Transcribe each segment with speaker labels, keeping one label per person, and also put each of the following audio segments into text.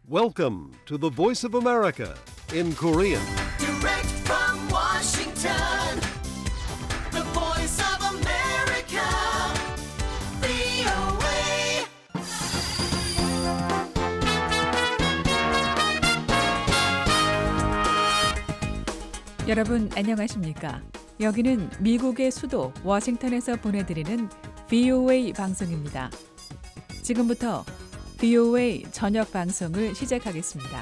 Speaker 1: Welcome to the Voice of America in Korean.
Speaker 2: Direct from Washington, the voice of America, VOA.
Speaker 3: 여러분 안녕하십니까? 여기는 미국의 수도 워싱턴에서 보내드리는 VOA 방송입니다. 지금부터 VOA 저녁 방송을 시작하겠습니다.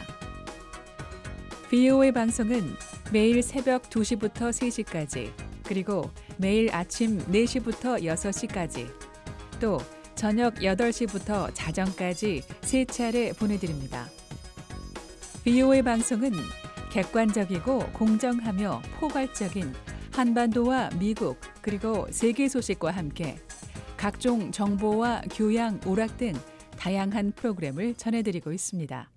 Speaker 3: VOA 방송은 매일 새벽 2시부터 3시까지, 그리고 매일 아침 4시부터 6시까지, 또 저녁 8시부터 자정까지 3차례 보내드립니다. VOA 방송은 객관적이고 공정하며 포괄적인 한반도와 미국 그리고 세계 소식과 함께 각종 정보와 교양, 오락 등 다양한 프로그램을 전해드리고 있습니다.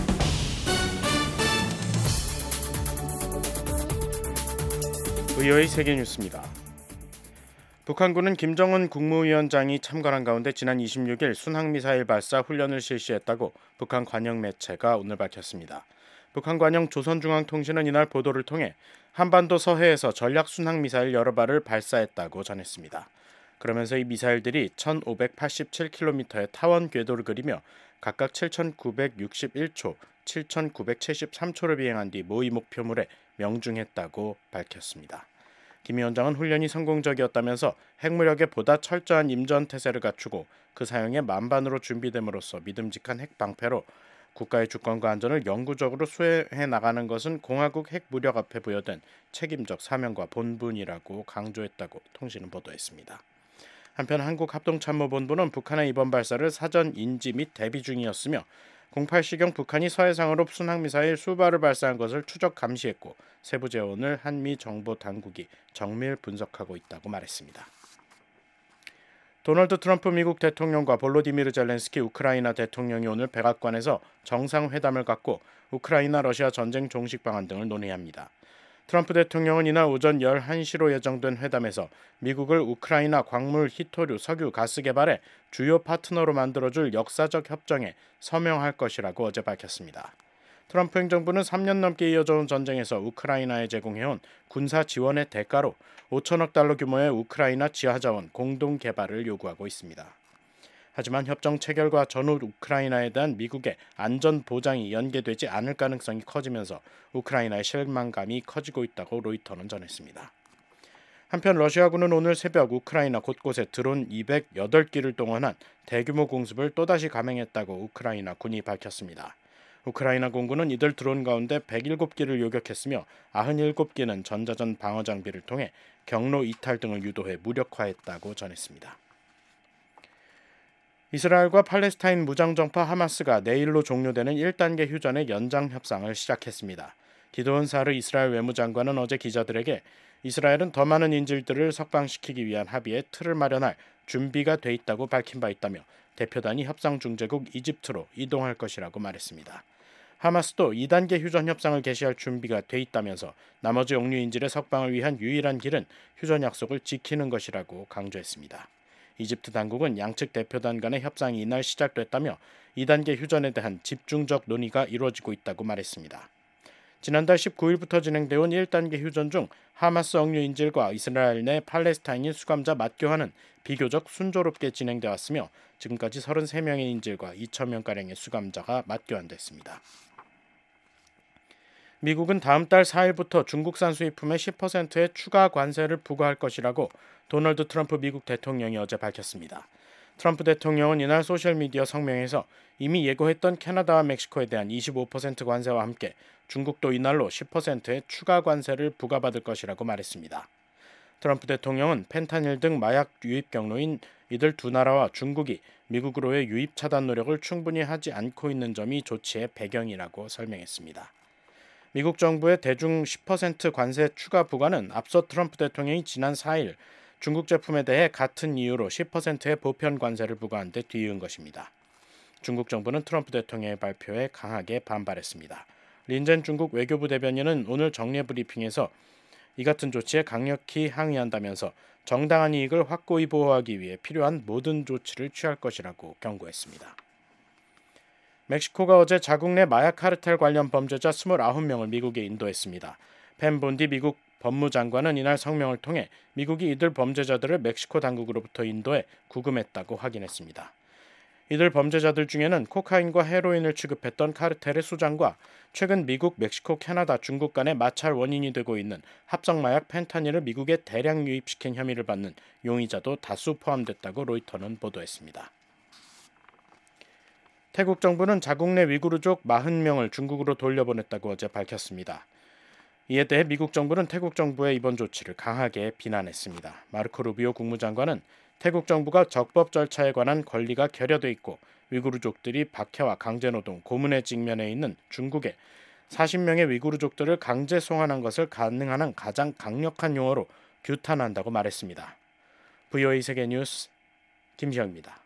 Speaker 4: VOA 세계뉴스입니다. 북한군은 김정은 국무위원장이 참관한 가운데 지난 26일 순항미사일 발사 훈련을 실시했다고 북한 관영 매체가 오늘 밝혔습니다. 북한 관영 조선중앙통신은 이날 보도를 통해 한반도 서해에서 전략 순항미사일 여러 발을 발사했다고 전했습니다. 그러면서 이 미사일들이 1587km의 타원 궤도를 그리며 각각 7961초, 7973초를 비행한 뒤 모의 목표물에 명중했다고 밝혔습니다. 김 위원장은 훈련이 성공적이었다면서 핵무력에 보다 철저한 임전태세를 갖추고 그 사용에 만반으로 준비됨으로써 믿음직한 핵방패로 국가의 주권과 안전을 영구적으로 수행해 나가는 것은 공화국 핵무력 앞에 부여된 책임적 사명과 본분이라고 강조했다고 통신은 보도했습니다. 한편 한국합동참모본부는 북한의 이번 발사를 사전 인지 및 대비 중이었으며 08시경 북한이 서해상으로 순항미사일 수발을 발사한 것을 추적 감시했고 세부 재원을 한미 정보 당국이 정밀 분석하고 있다고 말했습니다. 도널드 트럼프 미국 대통령과 볼로디미르 젤렌스키 우크라이나 대통령이 오늘 백악관에서 정상회담을 갖고 우크라이나 러시아 전쟁 종식 방안 등을 논의합니다. 트럼프 대통령은 이날 오전 11시로 예정된 회담에서 미국을 우크라이나 광물, 희토류, 석유, 가스 개발의 주요 파트너로 만들어줄 역사적 협정에 서명할 것이라고 어제 밝혔습니다. 트럼프 행정부는 3년 넘게 이어져온 전쟁에서 우크라이나에 제공해온 군사 지원의 대가로 5천억 달러 규모의 우크라이나 지하자원 공동 개발을 요구하고 있습니다. 하지만 협정 체결과 전후 우크라이나에 대한 미국의 안전 보장이 연계되지 않을 가능성이 커지면서 우크라이나의 실망감이 커지고 있다고 로이터는 전했습니다. 한편 러시아군은 오늘 새벽 우크라이나 곳곳에 드론 208기를 동원한 대규모 공습을 또다시 감행했다고 우크라이나 군이 밝혔습니다. 우크라이나 공군은 이들 드론 가운데 107기를 요격했으며 97기는 전자전 방어 장비를 통해 경로 이탈 등을 유도해 무력화했다고 전했습니다. 이스라엘과 팔레스타인 무장정파 하마스가 내일로 종료되는 1단계 휴전의 연장 협상을 시작했습니다. 기도온 사르 이스라엘 외무장관은 어제 기자들에게 이스라엘은 더 많은 인질들을 석방시키기 위한 합의의 틀을 마련할 준비가 돼 있다고 밝힌 바 있다며 대표단이 협상 중재국 이집트로 이동할 것이라고 말했습니다. 하마스도 2단계 휴전 협상을 개시할 준비가 돼 있다면서 나머지 억류 인질의 석방을 위한 유일한 길은 휴전 약속을 지키는 것이라고 강조했습니다. 이집트 당국은 양측 대표단 간의 협상이 이날 시작됐다며 2단계 휴전에 대한 집중적 논의가 이루어지고 있다고 말했습니다. 지난달 19일부터 진행되어온 1단계 휴전 중 하마스 억류 인질과 이스라엘 내 팔레스타인인 수감자 맞교환은 비교적 순조롭게 진행돼 왔으며 지금까지 33명의 인질과 2,000명가량의 수감자가 맞교환됐습니다. 미국은 다음 달 4일부터 중국산 수입품에 10%의 추가 관세를 부과할 것이라고 도널드 트럼프 미국 대통령이 어제 밝혔습니다. 트럼프 대통령은 이날 소셜미디어 성명에서 이미 예고했던 캐나다와 멕시코에 대한 25% 관세와 함께 중국도 이날로 10%의 추가 관세를 부과받을 것이라고 말했습니다. 트럼프 대통령은 펜타닐 등 마약 유입 경로인 이들 두 나라와 중국이 미국으로의 유입 차단 노력을 충분히 하지 않고 있는 점이 조치의 배경이라고 설명했습니다. 미국 정부의 대중 10% 관세 추가 부과는 앞서 트럼프 대통령이 지난 4일 중국 제품에 대해 같은 이유로 10%의 보편 관세를 부과한 데 뒤이은 것입니다. 중국 정부는 트럼프 대통령의 발표에 강하게 반발했습니다. 린젠 중국 외교부 대변인은 오늘 정례 브리핑에서 이 같은 조치에 강력히 항의한다면서 정당한 이익을 확고히 보호하기 위해 필요한 모든 조치를 취할 것이라고 경고했습니다. 멕시코가 어제 자국 내 마약 카르텔 관련 범죄자 29명을 미국에 인도했습니다. 펜 본디 미국 법무장관은 이날 성명을 통해 미국이 이들 범죄자들을 멕시코 당국으로부터 인도해 구금했다고 확인했습니다. 이들 범죄자들 중에는 코카인과 헤로인을 취급했던 카르텔의 수장과 최근 미국, 멕시코, 캐나다, 중국 간의 마찰 원인이 되고 있는 합성마약 펜타닐을 미국에 대량 유입시킨 혐의를 받는 용의자도 다수 포함됐다고 로이터는 보도했습니다. 태국 정부는 자국 내 위구르족 40명을 중국으로 돌려보냈다고 어제 밝혔습니다. 이에 대해 미국 정부는 태국 정부의 이번 조치를 강하게 비난했습니다. 마르코 루비오 국무장관은 태국 정부가 적법 절차에 관한 권리가 결여돼 있고 위구르족들이 박해와 강제노동, 고문에 직면해 있는 중국에 40명의 위구르족들을 강제 송환한 것을 가능한 한 가장 강력한 용어로 규탄한다고 말했습니다. VOA 세계뉴스 김시영입니다.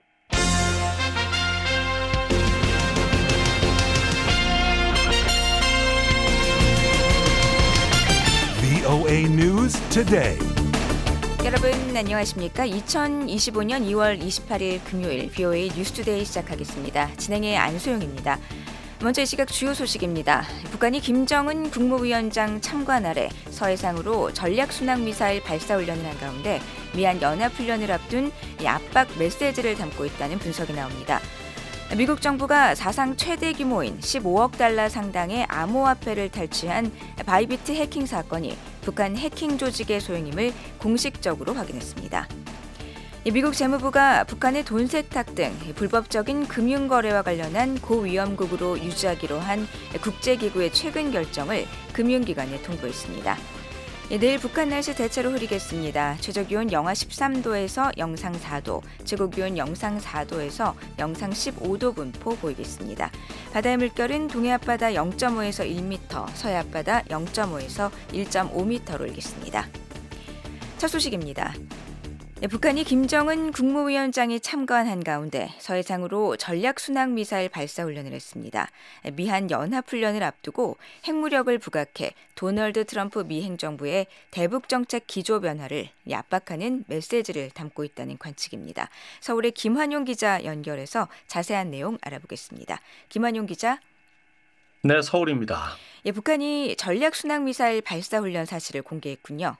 Speaker 1: VOA News Today.
Speaker 5: 여러분 안녕하십니까? 2025년 2월 28일 금요일 VOA 뉴스투데이 시작하겠습니다. 진행의 안소영입니다. 먼저 이 시각 주요 소식입니다. 북한이 김정은 국무위원장 참관 아래 서해상으로 전략순항미사일 발사훈련을 한 가운데 미한 연합훈련을 앞둔 압박 메시지를 담고 있다는 분석이 나옵니다. 미국 정부가 사상 최대 규모인 15억 달러 상당의 암호화폐를 탈취한 바이비트 해킹 사건이 북한 해킹 조직의 소행임을 공식적으로 확인했습니다. 미국 재무부가 북한의 돈 세탁 등 불법적인 금융거래와 관련한 고위험국으로 유지하기로 한 국제기구의 최근 결정을 금융기관에 통보했습니다. 내일 북한 날씨 대체로 흐리겠습니다. 최저기온 영하 13도에서 영상 4도, 최고기온 영상 4도에서 영상 15도 분포 보이겠습니다. 바다의 물결은 동해 앞바다 0.5에서 1m, 서해 앞바다 0.5에서 1.5m로 일겠습니다. 첫 소식입니다. 북한이 김정은 국무위원장이 참관한 가운데 서해상으로 전략순항미사일 발사훈련을 했습니다. 미한 연합훈련을 앞두고 핵무력을 부각해 도널드 트럼프 미 행정부의 대북정책 기조 변화를 압박하는 메시지를 담고 있다는 관측입니다. 서울의 김환용 기자 연결해서 자세한 내용 알아보겠습니다. 김환용 기자.
Speaker 6: 네, 서울입니다.
Speaker 5: 북한이 전략순항미사일 발사훈련 사실을 공개했군요.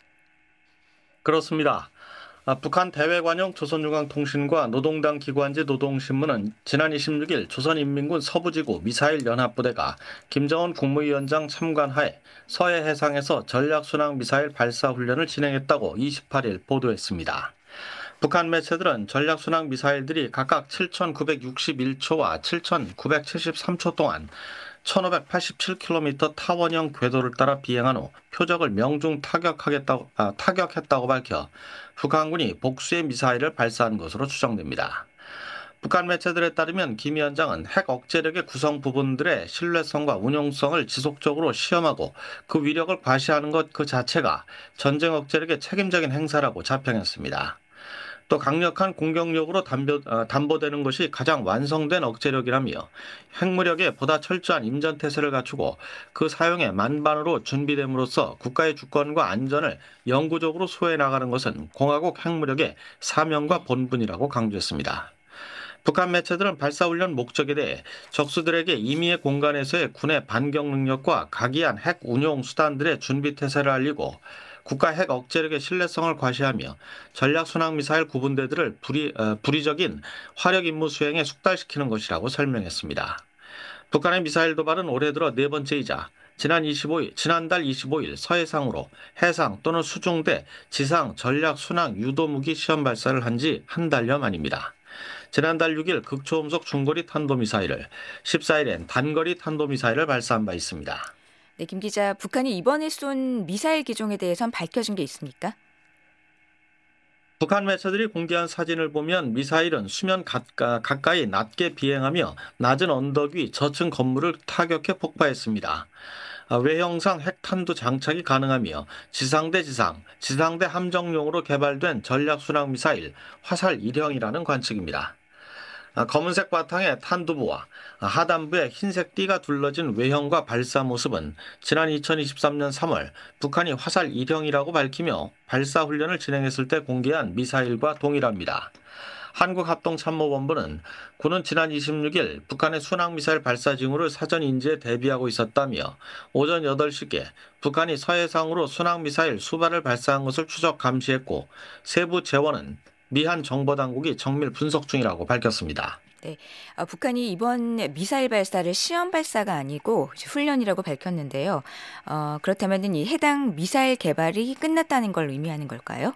Speaker 6: 그렇습니다. 북한 대외관용 조선중앙통신과 노동당 기관지 노동신문은 지난 26일 조선인민군 서부지구 미사일연합부대가 김정은 국무위원장 참관하에 서해 해상에서 전략순항미사일 발사훈련을 진행했다고 28일 보도했습니다. 북한 매체들은 전략순항미사일들이 각각 7,961초와 7,973초 동안 1,587km 타원형 궤도를 따라 비행한 후 표적을 명중 타격했다고 밝혀 북한군이 복수의 미사일을 발사한 것으로 추정됩니다. 북한 매체들에 따르면 김 위원장은 핵 억제력의 구성 부분들의 신뢰성과 운용성을 지속적으로 시험하고 그 위력을 과시하는 것 그 자체가 전쟁 억제력의 책임적인 행사라고 자평했습니다. 또 강력한 공격력으로 담보되는 것이 가장 완성된 억제력이라며 핵무력에 보다 철저한 임전태세를 갖추고 그 사용에 만반으로 준비됨으로써 국가의 주권과 안전을 영구적으로 수호해 나가는 것은 공화국 핵무력의 사명과 본분이라고 강조했습니다. 북한 매체들은 발사훈련 목적에 대해 적수들에게 임의의 공간에서의 군의 반격 능력과 각이한 핵 운용 수단들의 준비태세를 알리고 국가 핵 억제력의 신뢰성을 과시하며 전략순항미사일 구분대들을 불의적인 화력 임무 수행에 숙달시키는 것이라고 설명했습니다. 북한의 미사일 도발은 올해 들어 네 번째이자 지난달 25일 서해상으로 해상 또는 수중대 지상 전략순항 유도무기 시험 발사를 한 지 한 달여 만입니다. 지난달 6일 극초음속 중거리 탄도미사일을, 14일엔 단거리 탄도미사일을 발사한 바 있습니다.
Speaker 5: 네, 김 기자, 북한이 이번에 쏜 미사일 기종에 대해선 밝혀진 게 있습니까?
Speaker 6: 북한 매체들이 공개한 사진을 보면 미사일은 수면 가까이 낮게 비행하며 낮은 언덕 위 저층 건물을 타격해 폭파했습니다. 외형상 핵탄두 장착이 가능하며 지상대 함정용으로 개발된 전략순항미사일 화살 1형이라는 관측입니다. 검은색 바탕의 탄두부와 하단부에 흰색 띠가 둘러진 외형과 발사 모습은 지난 2023년 3월 북한이 화살 1형이라고 밝히며 발사 훈련을 진행했을 때 공개한 미사일과 동일합니다. 한국합동참모본부는 군은 지난 26일 북한의 순항미사일 발사 징후를 사전 인지에 대비하고 있었다며 오전 8시께 북한이 서해상으로 순항미사일 수발을 발사한 것을 추적 감시했고 세부 재원은 미한 정보당국이 정밀 분석 중이라고 밝혔습니다.
Speaker 5: 네, 북한이 이번 미사일 발사를 시험 발사가 아니고 훈련이라고 밝혔는데요. 그렇다면 이 해당 미사일 개발이 끝났다는 걸 의미하는 걸까요?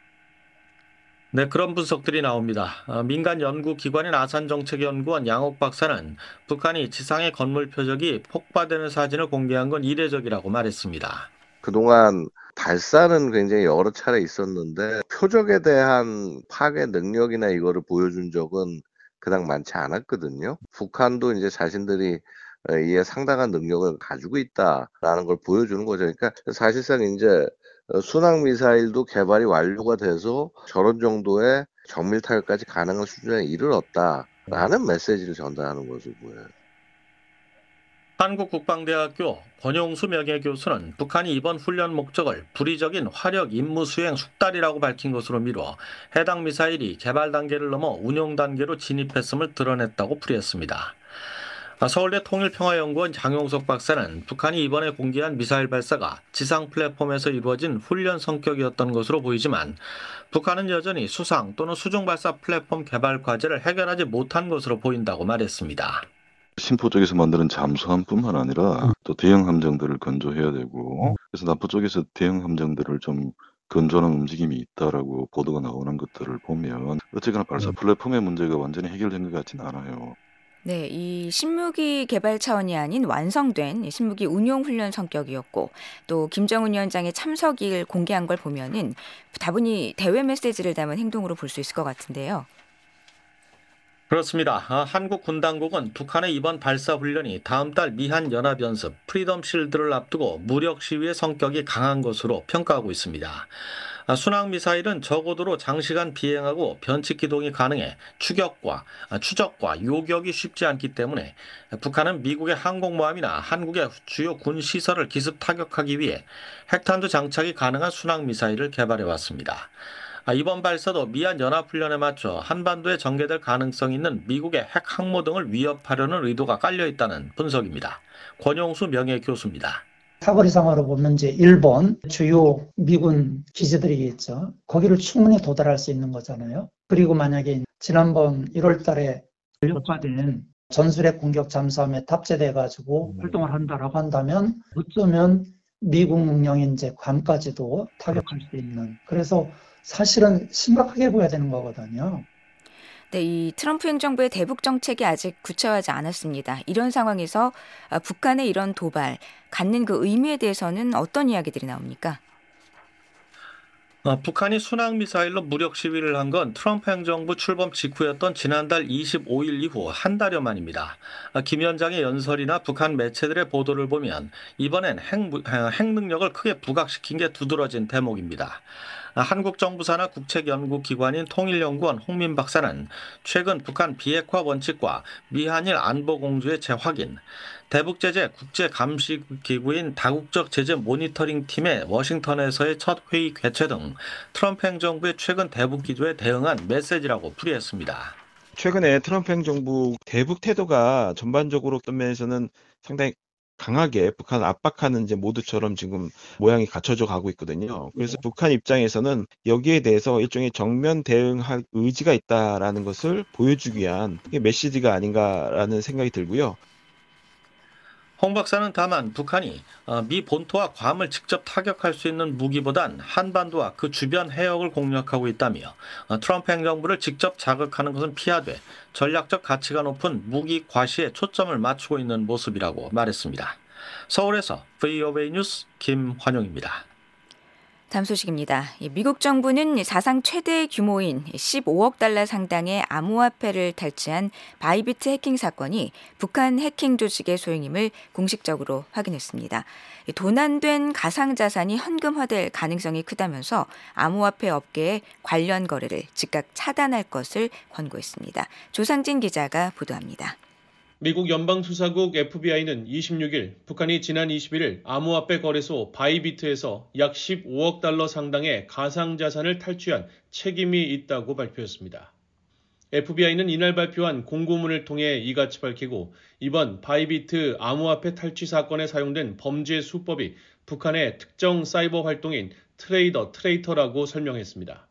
Speaker 6: 네, 그런 분석들이 나옵니다. 민간 연구기관인 아산정책연구원 양옥 박사는 북한이 지상의 건물 표적이 폭파되는 사진을 공개한 건 이례적이라고 말했습니다.
Speaker 7: 그동안 발사는 굉장히 여러 차례 있었는데 표적에 대한 파괴 능력이나 이거를 보여준 적은 그닥 많지 않았거든요. 북한도 이제 자신들이 이에 상당한 능력을 가지고 있다라는 걸 보여주는 거죠. 그러니까 사실상 이제 순항 미사일도 개발이 완료가 돼서 저런 정도의 정밀 타격까지 가능한 수준에 이르렀다라는 메시지를 전달하는 것으로 보여요.
Speaker 6: 한국국방대학교 권용수 명예교수는 북한이 이번 훈련 목적을 불의적인 화력 임무 수행 숙달이라고 밝힌 것으로 미뤄 해당 미사일이 개발 단계를 넘어 운용 단계로 진입했음을 드러냈다고 풀이했습니다. 서울대 통일평화연구원 장용석 박사는 북한이 이번에 공개한 미사일 발사가 지상 플랫폼에서 이루어진 훈련 성격이었던 것으로 보이지만 북한은 여전히 수상 또는 수중 발사 플랫폼 개발 과제를 해결하지 못한 것으로 보인다고 말했습니다.
Speaker 8: 심포 쪽에서 만드는 잠수함뿐만 아니라 또 대형 함정들을 건조해야 되고, 그래서 남포 쪽에서 대형 함정들을 좀 건조하는 움직임이 있다라고 보도가 나오는 것들을 보면 어쨌거나 발사 플랫폼의 문제가 완전히 해결된 것 같지는 않아요.
Speaker 5: 네, 이 신무기 개발 차원이 아닌 완성된 신무기 운용 훈련 성격이었고 또 김정은 위원장의 참석일 공개한 걸 보면은 다분히 대외 메시지를 담은 행동으로 볼 수 있을 것 같은데요.
Speaker 6: 그렇습니다. 한국 군 당국은 북한의 이번 발사 훈련이 다음 달 미한 연합연습 프리덤 실드를 앞두고 무력 시위의 성격이 강한 것으로 평가하고 있습니다. 순항 미사일은 저고도로 장시간 비행하고 변칙 기동이 가능해 추적과 요격이 쉽지 않기 때문에 북한은 미국의 항공모함이나 한국의 주요 군 시설을 기습 타격하기 위해 핵탄두 장착이 가능한 순항 미사일을 개발해 왔습니다. 이번 발사도 미한 연합훈련에 맞춰 한반도에 전개될 가능성이 있는 미국의 핵 항모 등을 위협하려는 의도가 깔려 있다는 분석입니다. 권용수 명예교수입니다.
Speaker 9: 사거리상으로 보면 이제 일본 주요 미군 기지들이 있죠. 거기를 충분히 도달할 수 있는 거잖아요. 그리고 만약에 지난번 1월 달에 전력화된 전술핵 공격 잠수함에 탑재돼 가지고 활동을 한다라고 한다면 어쩌면 미국령인 이제 괌까지도 타격할 수 있는, 그래서 사실은 심각하게 보여야 되는 거거든요.
Speaker 5: 네, 이 트럼프 행정부의 대북 정책이 아직 구체화하지 않았습니다. 이런 상황에서 북한의 이런 도발, 갖는 그 의미에 대해서는 어떤 이야기들이 나옵니까?
Speaker 6: 북한이 순항미사일로 무력 시위를 한 건 트럼프 행정부 출범 직후였던 지난달 25일 이후 한 달여 만입니다. 김 위원장의 연설이나 북한 매체들의 보도를 보면 이번엔 핵 능력을 크게 부각시킨 게 두드러진 대목입니다. 한국 정부사나 국책연구기관인 통일연구원 홍민 박사는 최근 북한 비핵화 원칙과 미한일 안보공조의 재확인, 대북제재 국제감시기구인 다국적 제재 모니터링 팀의 워싱턴에서의 첫 회의 개최 등 트럼프 행정부의 최근 대북 기조에 대응한 메시지라고 풀이했습니다.
Speaker 10: 최근에 트럼프 행정부 대북 태도가 전반적으로 어떤 면에서는 상당히 강하게 북한을 압박하는 이제 모드처럼 지금 모양이 갖춰져 가고 있거든요. 그래서 북한 입장에서는 여기에 대해서 일종의 정면 대응할 의지가 있다라는 것을 보여주기 위한 메시지가 아닌가라는 생각이 들고요.
Speaker 6: 홍 박사는 다만 북한이 미 본토와 괌을 직접 타격할 수 있는 무기보단 한반도와 그 주변 해역을 공략하고 있다며 트럼프 행정부를 직접 자극하는 것은 피하되 전략적 가치가 높은 무기 과시에 초점을 맞추고 있는 모습이라고 말했습니다. 서울에서 VOA 뉴스 김환용입니다.
Speaker 5: 다음 소식입니다. 미국 정부는 사상 최대 규모인 15억 달러 상당의 암호화폐를 탈취한 바이비트 해킹 사건이 북한 해킹 조직의 소행임을 공식적으로 확인했습니다. 도난된 가상자산이 현금화될 가능성이 크다면서 암호화폐 업계의 관련 거래를 즉각 차단할 것을 권고했습니다. 조상진 기자가 보도합니다.
Speaker 11: 미국 연방수사국 FBI는 26일 북한이 지난 21일 암호화폐 거래소 바이비트에서 약 15억 달러 상당의 가상자산을 탈취한 책임이 있다고 발표했습니다. FBI는 이날 발표한 공고문을 통해 이같이 밝히고 이번 바이비트 암호화폐 탈취 사건에 사용된 범죄 수법이 북한의 특정 사이버 활동인 트레이터라고 설명했습니다.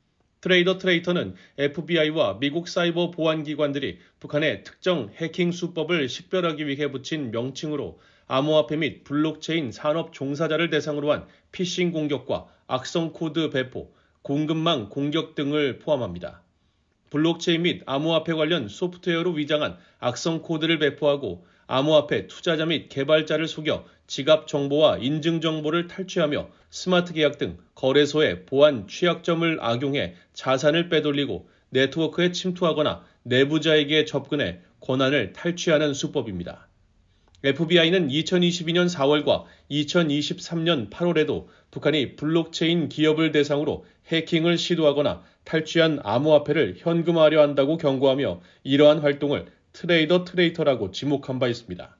Speaker 11: 트레이터는 FBI와 미국 사이버 보안기관들이 북한의 특정 해킹 수법을 식별하기 위해 붙인 명칭으로 암호화폐 및 블록체인 산업 종사자를 대상으로 한 피싱 공격과 악성 코드 배포, 공급망 공격 등을 포함합니다. 블록체인 및 암호화폐 관련 소프트웨어로 위장한 악성 코드를 배포하고 암호화폐 투자자 및 개발자를 속여 지갑 정보와 인증 정보를 탈취하며 스마트 계약 등 거래소의 보안 취약점을 악용해 자산을 빼돌리고 네트워크에 침투하거나 내부자에게 접근해 권한을 탈취하는 수법입니다. FBI는 2022년 4월과 2023년 8월에도 북한이 블록체인 기업을 대상으로 해킹을 시도하거나 탈취한 암호화폐를 현금화하려 한다고 경고하며 이러한 활동을 트레이터라고 지목한 바 있습니다.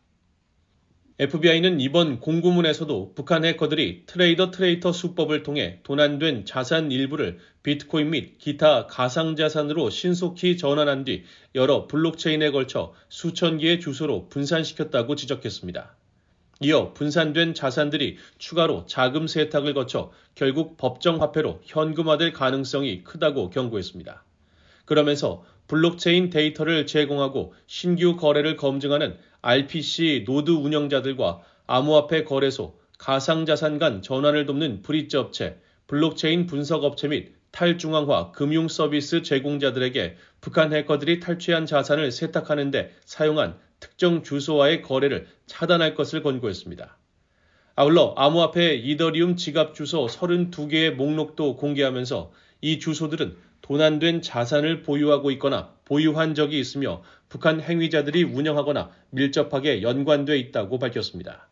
Speaker 11: FBI는 이번 공고문에서도 북한 해커들이 트레이터 수법을 통해 도난된 자산 일부를 비트코인 및 기타 가상자산으로 신속히 전환한 뒤 여러 블록체인에 걸쳐 수천 개의 주소로 분산시켰다고 지적했습니다. 이어 분산된 자산들이 추가로 자금 세탁을 거쳐 결국 법정 화폐로 현금화될 가능성이 크다고 경고했습니다. 그러면서 블록체인 데이터를 제공하고 신규 거래를 검증하는 RPC 노드 운영자들과 암호화폐 거래소, 가상자산 간 전환을 돕는 브릿지 업체, 블록체인 분석 업체 및 탈중앙화 금융 서비스 제공자들에게 북한 해커들이 탈취한 자산을 세탁하는 데 사용한 특정 주소와의 거래를 차단할 것을 권고했습니다. 아울러 암호화폐 이더리움 지갑 주소 32개의 목록도 공개하면서 이 주소들은 도난된 자산을 보유하고 있거나 보유한 적이 있으며 북한 행위자들이 운영하거나 밀접하게 연관돼 있다고 밝혔습니다.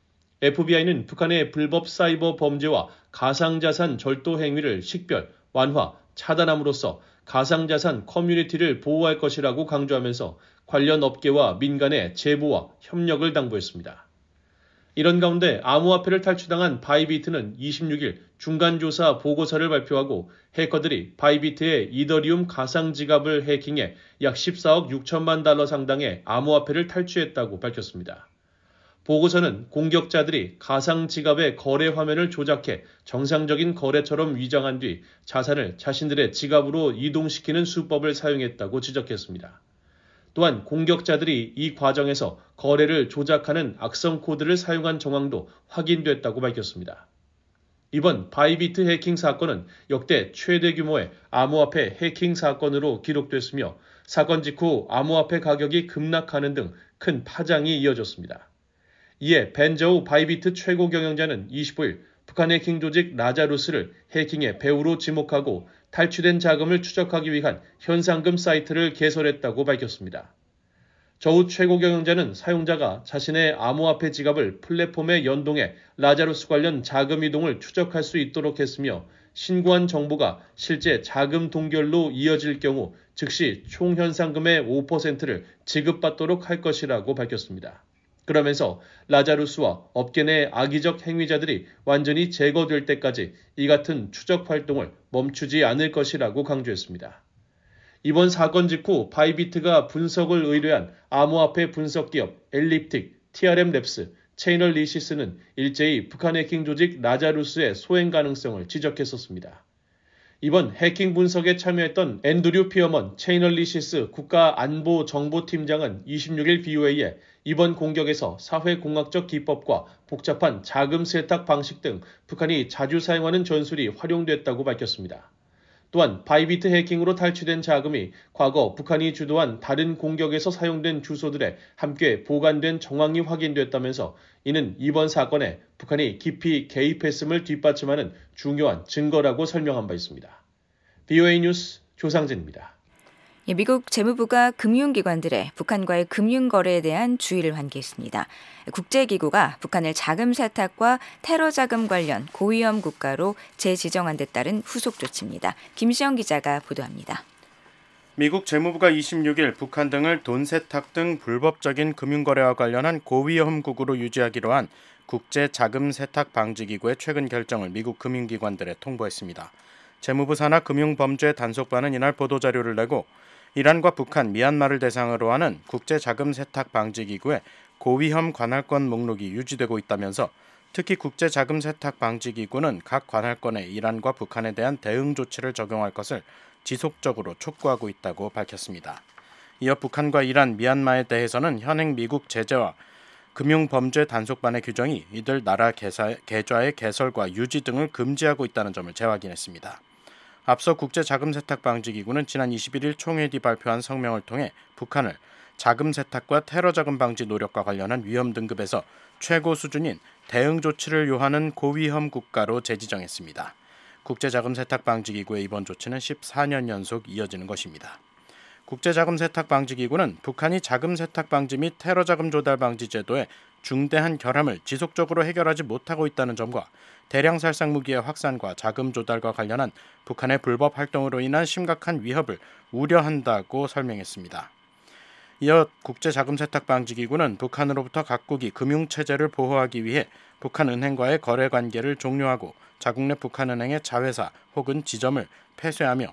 Speaker 11: FBI는 북한의 불법 사이버 범죄와 가상자산 절도 행위를 식별, 완화, 차단함으로써 가상자산 커뮤니티를 보호할 것이라고 강조하면서 관련 업계와 민간의 제보와 협력을 당부했습니다. 이런 가운데 암호화폐를 탈취당한 바이비트는 26일 중간조사 보고서를 발표하고 해커들이 바이비트의 이더리움 가상지갑을 해킹해 약 14억 6천만 달러 상당의 암호화폐를 탈취했다고 밝혔습니다. 보고서는 공격자들이 가상지갑의 거래 화면을 조작해 정상적인 거래처럼 위장한 뒤 자산을 자신들의 지갑으로 이동시키는 수법을 사용했다고 지적했습니다. 또한 공격자들이 이 과정에서 거래를 조작하는 악성 코드를 사용한 정황도 확인됐다고 밝혔습니다. 이번 바이비트 해킹 사건은 역대 최대 규모의 암호화폐 해킹 사건으로 기록됐으며 사건 직후 암호화폐 가격이 급락하는 등 큰 파장이 이어졌습니다. 이에 벤저우 바이비트 최고 경영자는 25일 북한 해킹 조직 라자루스를 해킹의 배후로 지목하고 탈취된 자금을 추적하기 위한 현상금 사이트를 개설했다고 밝혔습니다. 저우 최고 경영자는 사용자가 자신의 암호화폐 지갑을 플랫폼에 연동해 라자루스 관련 자금 이동을 추적할 수 있도록 했으며 신고한 정보가 실제 자금 동결로 이어질 경우 즉시 총 현상금의 5%를 지급받도록 할 것이라고 밝혔습니다. 그러면서 라자루스와 업계 내 악의적 행위자들이 완전히 제거될 때까지 이 같은 추적 활동을 멈추지 않을 것이라고 강조했습니다. 이번 사건 직후 바이비트가 분석을 의뢰한 암호화폐 분석 기업 엘립틱, TRM랩스, 체이널리시스는 일제히 북한 해킹 조직 라자루스의 소행 가능성을 지적했었습니다. 이번 해킹 분석에 참여했던 앤드류 피어먼 체이널리시스 국가안보정보팀장은 26일 BOA에 이번 공격에서 사회공학적 기법과 복잡한 자금 세탁 방식 등 북한이 자주 사용하는 전술이 활용됐다고 밝혔습니다. 또한 바이비트 해킹으로 탈취된 자금이 과거 북한이 주도한 다른 공격에서 사용된 주소들에 함께 보관된 정황이 확인됐다면서 이는 이번 사건에 북한이 깊이 개입했음을 뒷받침하는 중요한 증거라고 설명한 바 있습니다. BOA 뉴스 조상진입니다.
Speaker 5: 미국 재무부가 금융기관들의 북한과의 금융거래에 대한 주의를 환기했습니다. 국제기구가 북한을 자금 세탁과 테러 자금 관련 고위험 국가로 재지정한 데 따른 후속 조치입니다. 김시영 기자가 보도합니다.
Speaker 4: 미국 재무부가 26일 북한 등을 돈 세탁 등 불법적인 금융거래와 관련한 고위험국으로 유지하기로 한 국제자금세탁방지기구의 최근 결정을 미국 금융기관들에 통보했습니다. 재무부 산하 금융범죄 단속반은 이날 보도자료를 내고 이란과 북한, 미얀마를 대상으로 하는 국제자금세탁방지기구의 고위험 관할권 목록이 유지되고 있다면서 특히 국제자금세탁방지기구는 각 관할권에 이란과 북한에 대한 대응 조치를 적용할 것을 지속적으로 촉구하고 있다고 밝혔습니다. 이어 북한과 이란, 미얀마에 대해서는 현행 미국 제재와 금융범죄 단속반의 규정이 이들 나라 계좌의 개설과 유지 등을 금지하고 있다는 점을 재확인했습니다. 앞서 국제자금세탁방지기구는 지난 21일 총회 뒤 발표한 성명을 통해 북한을 자금세탁과 테러자금 방지 노력과 관련한 위험 등급에서 최고 수준인 대응 조치를 요하는 고위험 국가로 재지정했습니다. 국제자금세탁방지기구의 이번 조치는 14년 연속 이어지는 것입니다. 국제자금세탁방지기구는 북한이 자금세탁 방지 및 테러자금 조달 방지 제도의 중대한 결함을 지속적으로 해결하지 못하고 있다는 점과 대량 살상 무기의 확산과 자금 조달과 관련한 북한의 불법 활동으로 인한 심각한 위협을 우려한다고 설명했습니다. 이어 국제자금세탁방지기구는 북한으로부터 각국이 금융체제를 보호하기 위해 북한은행과의 거래관계를 종료하고 자국 내 북한은행의 자회사 혹은 지점을 폐쇄하며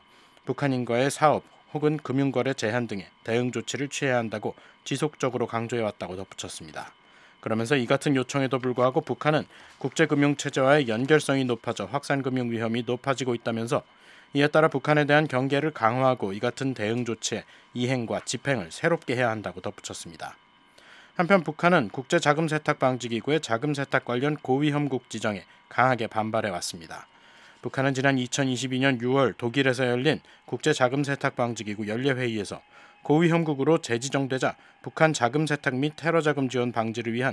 Speaker 4: 북한인과의 사업 혹은 금융거래 제한 등의 대응 조치를 취해야 한다고 지속적으로 강조해왔다고 덧붙였습니다. 그러면서 이 같은 요청에도 불구하고 북한은 국제금융체제와의 연결성이 높아져 확산금융 위험이 높아지고 있다면서 이에 따라 북한에 대한 경계를 강화하고 이 같은 대응 조치의 이행과 집행을 새롭게 해야 한다고 덧붙였습니다. 한편 북한은 국제자금세탁방지기구의 자금세탁 관련 고위험국 지정에 강하게 반발해왔습니다. 북한은 지난 2022년 6월 독일에서 열린 국제자금세탁방지기구 연례회의에서 고위험국으로 재지정되자 북한 자금세탁 및 테러자금 지원 방지를 위한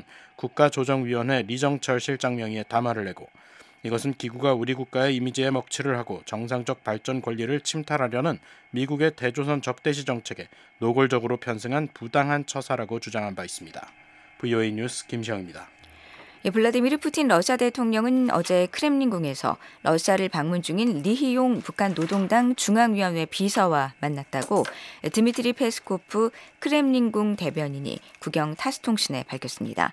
Speaker 4: 국가조정위원회 리정철 실장 명의의 담화를 내고 이것은 기구가 우리 국가의 이미지에 먹칠을 하고 정상적 발전 권리를 침탈하려는 미국의 대조선 접대시 정책에 노골적으로 편승한 부당한 처사라고 주장한 바 있습니다. VOA 뉴스 김시영입니다.
Speaker 5: 블라디미르 푸틴 러시아 대통령은 어제 크렘린궁에서 러시아를 방문 중인 리히용 북한 노동당 중앙위원회 비서와 만났다고 드미트리 페스코프 크렘린궁 대변인이 국영 타스통신에 밝혔습니다.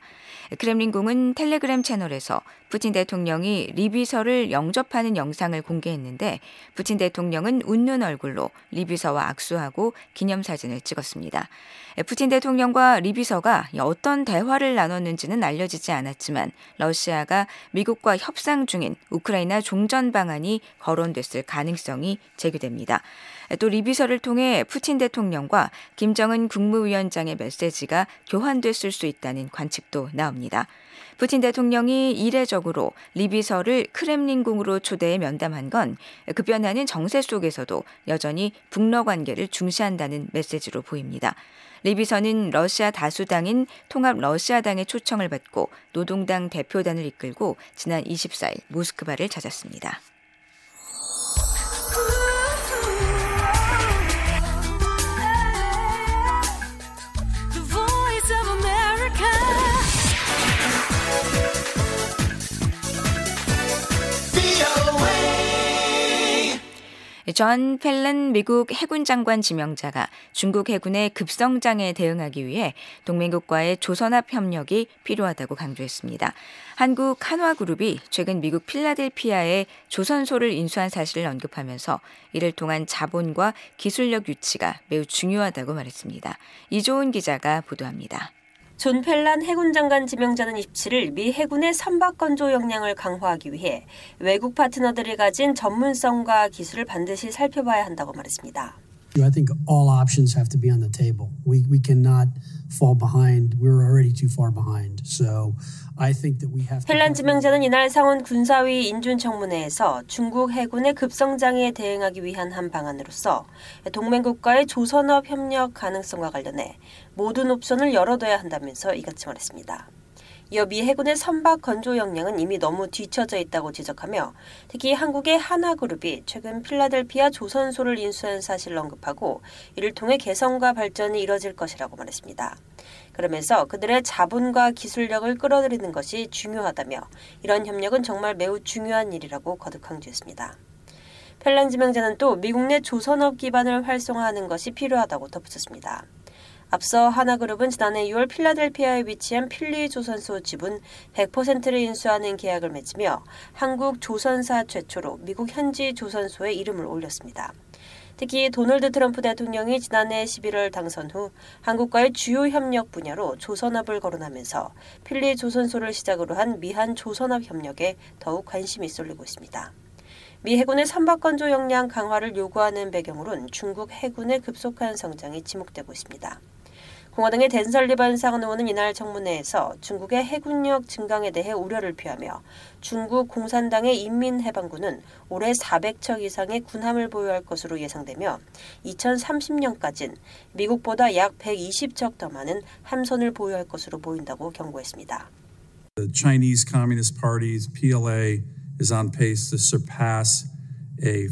Speaker 5: 크렘린궁은 텔레그램 채널에서 푸틴 대통령이 리 비서를 영접하는 영상을 공개했는데 푸틴 대통령은 웃는 얼굴로 리 비서와 악수하고 기념사진을 찍었습니다. 푸틴 대통령과 리 비서가 어떤 대화를 나눴는지는 알려지지 않았지만 러시아가 미국과 협상 중인 우크라이나 종전 방안이 거론됐을 가능성이 제기됩니다. 또 리 비서를 통해 푸틴 대통령과 김정은 국무위원장의 메시지가 교환됐을 수 있다는 관측도 나옵니다. 푸틴 대통령이 이례적으로 리 비서를 크렘린궁으로 초대해 면담한 건 급변하는 정세 속에서도 여전히 북러 관계를 중시한다는 메시지로 보입니다. 리 비서는 러시아 다수당인 통합 러시아당의 초청을 받고 노동당 대표단을 이끌고 지난 24일 모스크바를 찾았습니다. 존 펠런 미국 해군 장관 지명자가 중국 해군의 급성장에 대응하기 위해 동맹국과의 조선합 협력이 필요하다고 강조했습니다. 한국 한화그룹이 최근 미국 필라델피아에 조선소를 인수한 사실을 언급하면서 이를 통한 자본과 기술력 유치가 매우 중요하다고 말했습니다. 이조은 기자가 보도합니다.
Speaker 12: 존 펠란 해군 장관 지명자는 27일 미 해군의 선박 건조 역량을 강화하기 위해 외국 파트너들이 가진 전문성과 기술을 반드시 살펴봐야 한다고 말했습니다.
Speaker 13: I think all options have to be on the table. We cannot fall behind. We're already too far behind. So I think that we have to.
Speaker 12: 펠란 지명자는 이날 상원 군사위 인준청문회에서 중국 해군의 급성장에 대응하기 위한 한 방안으로서 동맹국과의 조선업 협력 가능성과 관련해 모든 옵션을 열어둬야 한다면서 이같이 말했습니다. 이어 미 해군의 선박 건조 역량은 이미 너무 뒤처져 있다고 지적하며 특히 한국의 한화그룹이 최근 필라델피아 조선소를 인수한 사실을 언급하고 이를 통해 개성과 발전이 이뤄질 것이라고 말했습니다. 그러면서 그들의 자본과 기술력을 끌어들이는 것이 중요하다며 이런 협력은 정말 매우 중요한 일이라고 거듭 강조했습니다. 펠란 지명자는 또 미국 내 조선업 기반을 활성화하는 것이 필요하다고 덧붙였습니다. 앞서 하나그룹은 지난해 6월 필라델피아에 위치한 필리 조선소 지분 100%를 인수하는 계약을 맺으며 한국 조선사 최초로 미국 현지 조선소에 이름을 올렸습니다. 특히 도널드 트럼프 대통령이 지난해 11월 당선 후 한국과의 주요 협력 분야로 조선업을 거론하면서 필리 조선소를 시작으로 한 미한 조선업 협력에 더욱 관심이 쏠리고 있습니다. 미 해군의 선박건조 역량 강화를 요구하는 배경으론 중국 해군의 급속한 성장이 지목되고 있습니다. 공화당의 댄 설리번 상원 의원은 이날 청문회에서 중국의 해군력 증강에 대해 우려를 표하며 중국 공산당의 인민해방군은 올해 400척 이상의 군함을 보유할 것으로 예상되며 2030년까지는 미국보다 약 120척 더 많은 함선을 보유할 것으로 보인다고 경고했습니다.
Speaker 14: The Chinese Communist Party's PLA is on pace to surpass a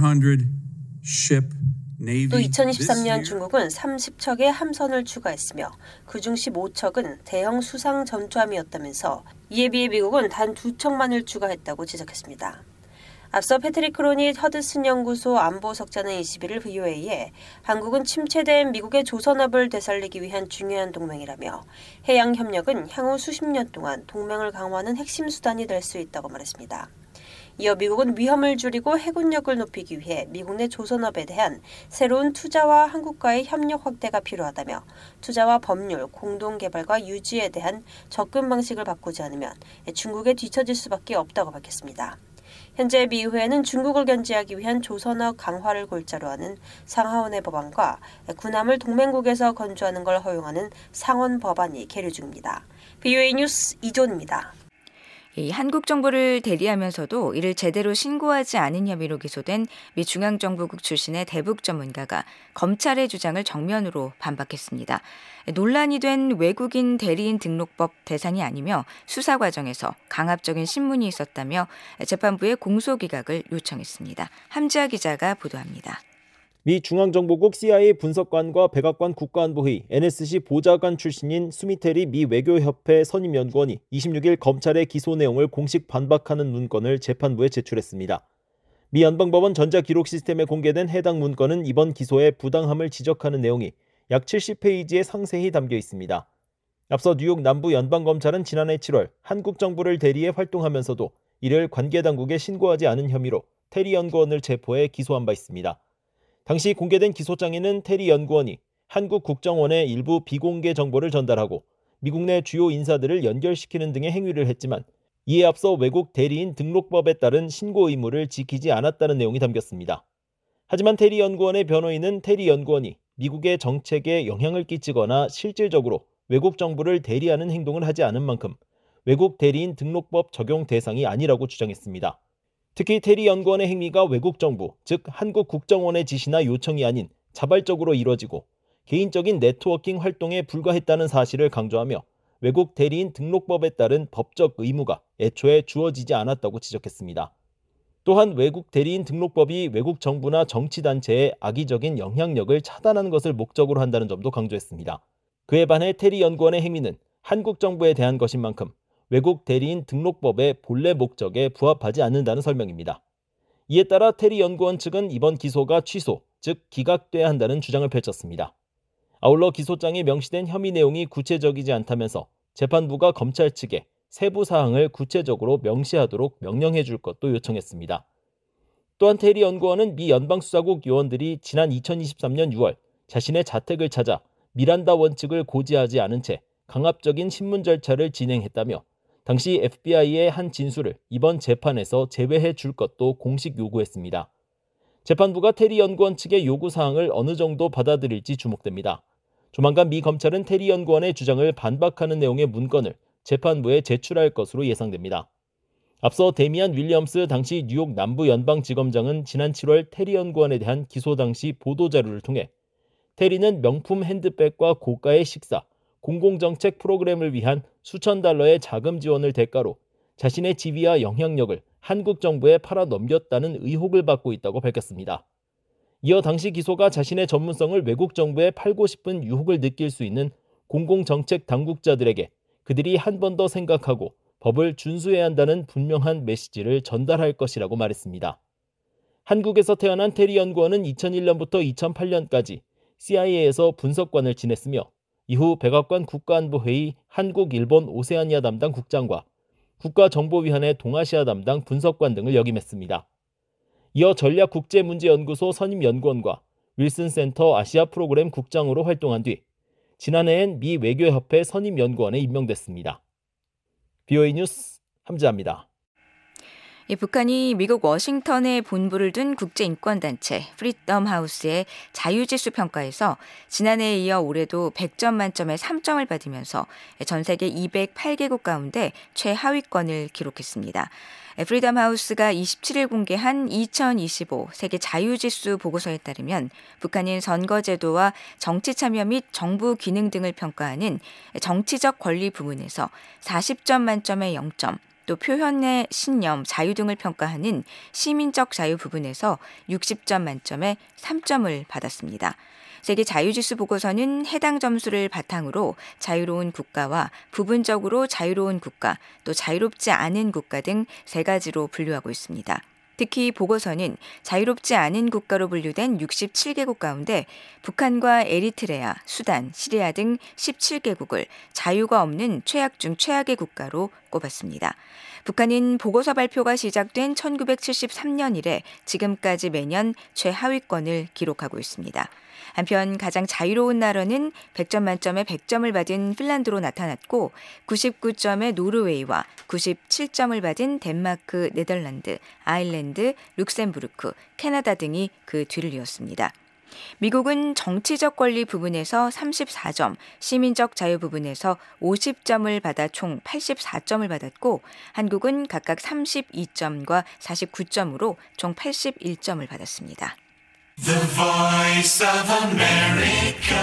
Speaker 14: 400-ship
Speaker 12: 또 2023년 중국은 30척의 함선을 추가했으며 그중 15척은 대형 수상 전투함이었다면서 이에 비해 미국은 단 2척만을 추가했다고 지적했습니다. 앞서 패트릭 크로니 허드슨 연구소 안보석자는 21일 VOA에 한국은 침체된 미국의 조선업을 되살리기 위한 중요한 동맹이라며 해양 협력은 향후 수십 년 동안 동맹을 강화하는 핵심 수단이 될 수 있다고 말했습니다. 이어 미국은 위험을 줄이고 해군력을 높이기 위해 미국 내 조선업에 대한 새로운 투자와 한국과의 협력 확대가 필요하다며 투자와 법률, 공동개발과 유지에 대한 접근 방식을 바꾸지 않으면 중국에 뒤처질 수밖에 없다고 밝혔습니다. 현재 미 의회는 중국을 견제하기 위한 조선업 강화를 골자로 하는 상하원의 법안과 군함을 동맹국에서 건조하는 걸 허용하는 상원 법안이 계류 중입니다. VOA 뉴스 이존입니다.
Speaker 5: 한국 정부를 대리하면서도 이를 제대로 신고하지 않은 혐의로 기소된 미 중앙정보국 출신의 대북 전문가가 검찰의 주장을 정면으로 반박했습니다. 논란이 된 외국인 대리인 등록법 대상이 아니며 수사 과정에서 강압적인 신문이 있었다며 재판부에 공소기각을 요청했습니다. 함지아 기자가 보도합니다.
Speaker 15: 미 중앙정보국 CIA 분석관과 백악관 국가안보회의 NSC 보좌관 출신인 수미테리 미 외교협회 선임연구원이 26일 검찰의 기소 내용을 공식 반박하는 문건을 재판부에 제출했습니다. 미 연방법원 전자기록 시스템에 공개된 해당 문건은 이번 기소의 부당함을 지적하는 내용이 약 70페이지에 상세히 담겨 있습니다. 앞서 뉴욕 남부 연방검찰은 지난해 7월 한국 정부를 대리해 활동하면서도 이를 관계당국에 신고하지 않은 혐의로 테리 연구원을 체포해 기소한 바 있습니다. 당시 공개된 기소장에는 테리 연구원이 한국 국정원에 일부 비공개 정보를 전달하고 미국 내 주요 인사들을 연결시키는 등의 행위를 했지만 이에 앞서 외국 대리인 등록법에 따른 신고 의무를 지키지 않았다는 내용이 담겼습니다. 하지만 테리 연구원의 변호인은 테리 연구원이 미국의 정책에 영향을 끼치거나 실질적으로 외국 정부를 대리하는 행동을 하지 않은 만큼 외국 대리인 등록법 적용 대상이 아니라고 주장했습니다. 특히 테리 연구원의 행위가 외국 정부, 즉 한국 국정원의 지시나 요청이 아닌 자발적으로 이뤄지고 개인적인 네트워킹 활동에 불과했다는 사실을 강조하며 외국 대리인 등록법에 따른 법적 의무가 애초에 주어지지 않았다고 지적했습니다. 또한 외국 대리인 등록법이 외국 정부나 정치단체의 악의적인 영향력을 차단하는 것을 목적으로 한다는 점도 강조했습니다. 그에 반해 테리 연구원의 행위는 한국 정부에 대한 것인 만큼 외국 대리인 등록법의 본래 목적에 부합하지 않는다는 설명입니다. 이에 따라 테리 연구원 측은 이번 기소가 취소, 즉 기각돼야 한다는 주장을 펼쳤습니다. 아울러 기소장에 명시된 혐의 내용이 구체적이지 않다면서 재판부가 검찰 측에 세부 사항을 구체적으로 명시하도록 명령해 줄 것도 요청했습니다. 또한 테리 연구원은 미 연방수사국 요원들이 지난 2023년 6월 자신의 자택을 찾아 미란다 원칙을 고지하지 않은 채 강압적인 신문 절차를 진행했다며 당시 FBI의 한 진술을 이번 재판에서 제외해 줄 것도 공식 요구했습니다. 재판부가 테리 연구원 측의 요구사항을 어느 정도 받아들일지 주목됩니다. 조만간 미 검찰은 테리 연구원의 주장을 반박하는 내용의 문건을 재판부에 제출할 것으로 예상됩니다. 앞서 데미안 윌리엄스 당시 뉴욕 남부연방지검장은 지난 7월 테리 연구원에 대한 기소 당시 보도자료를 통해 테리는 명품 핸드백과 고가의 식사, 공공정책 프로그램을 위한 수천 달러의 자금 지원을 대가로 자신의 지위와 영향력을 한국 정부에 팔아 넘겼다는 의혹을 받고 있다고 밝혔습니다. 이어 당시 기소가 자신의 전문성을 외국 정부에 팔고 싶은 유혹을 느낄 수 있는 공공정책 당국자들에게 그들이 한 번 더 생각하고 법을 준수해야 한다는 분명한 메시지를 전달할 것이라고 말했습니다. 한국에서 태어난 테리 연구원은 2001년부터 2008년까지 CIA에서 분석관을 지냈으며 이후 백악관 국가안보회의 한국, 일본, 오세아니아 담당 국장과 국가정보위원회 동아시아 담당 분석관 등을 역임했습니다. 이어 전략국제문제연구소 선임연구원과 윌슨센터 아시아 프로그램 국장으로 활동한 뒤 지난해엔 미 외교협회 선임연구원에 임명됐습니다. BOA 뉴스 함지아입니다.
Speaker 5: 북한이 미국 워싱턴에 본부를 둔 국제인권단체 프리덤 하우스의 자유지수 평가에서 지난해에 이어 올해도 100점 만점에 3점을 받으면서 전 세계 208개국 가운데 최하위권을 기록했습니다. 프리덤 하우스가 27일 공개한 2025 세계 자유지수 보고서에 따르면 북한은 선거제도와 정치 참여 및 정부 기능 등을 평가하는 정치적 권리 부분에서 40점 만점에 0점, 또 표현의 신념, 자유 등을 평가하는 시민적 자유 부분에서 60점 만점에 3점을 받았습니다. 세계 자유지수 보고서는 해당 점수를 바탕으로 자유로운 국가와 부분적으로 자유로운 국가, 또 자유롭지 않은 국가 등 세 가지로 분류하고 있습니다. 특히 보고서는 자유롭지 않은 국가로 분류된 67개국 가운데 북한과 에리트레아, 수단, 시리아 등 17개국을 자유가 없는 최악 중 최악의 국가로 꼽았습니다. 북한은 보고서 발표가 시작된 1973년 이래 지금까지 매년 최하위권을 기록하고 있습니다. 한편 가장 자유로운 나라는 100점 만점에 100점을 받은 핀란드로 나타났고 99점의 노르웨이와 97점을 받은 덴마크, 네덜란드, 아일랜드, 룩셈부르크, 캐나다 등이 그 뒤를 이었습니다. 미국은 정치적 권리 부분에서 34점, 시민적 자유 부분에서 50점을 받아 총 84점을 받았고 한국은 각각 32점과 49점으로 총 81점을 받았습니다.
Speaker 2: The Voice of America.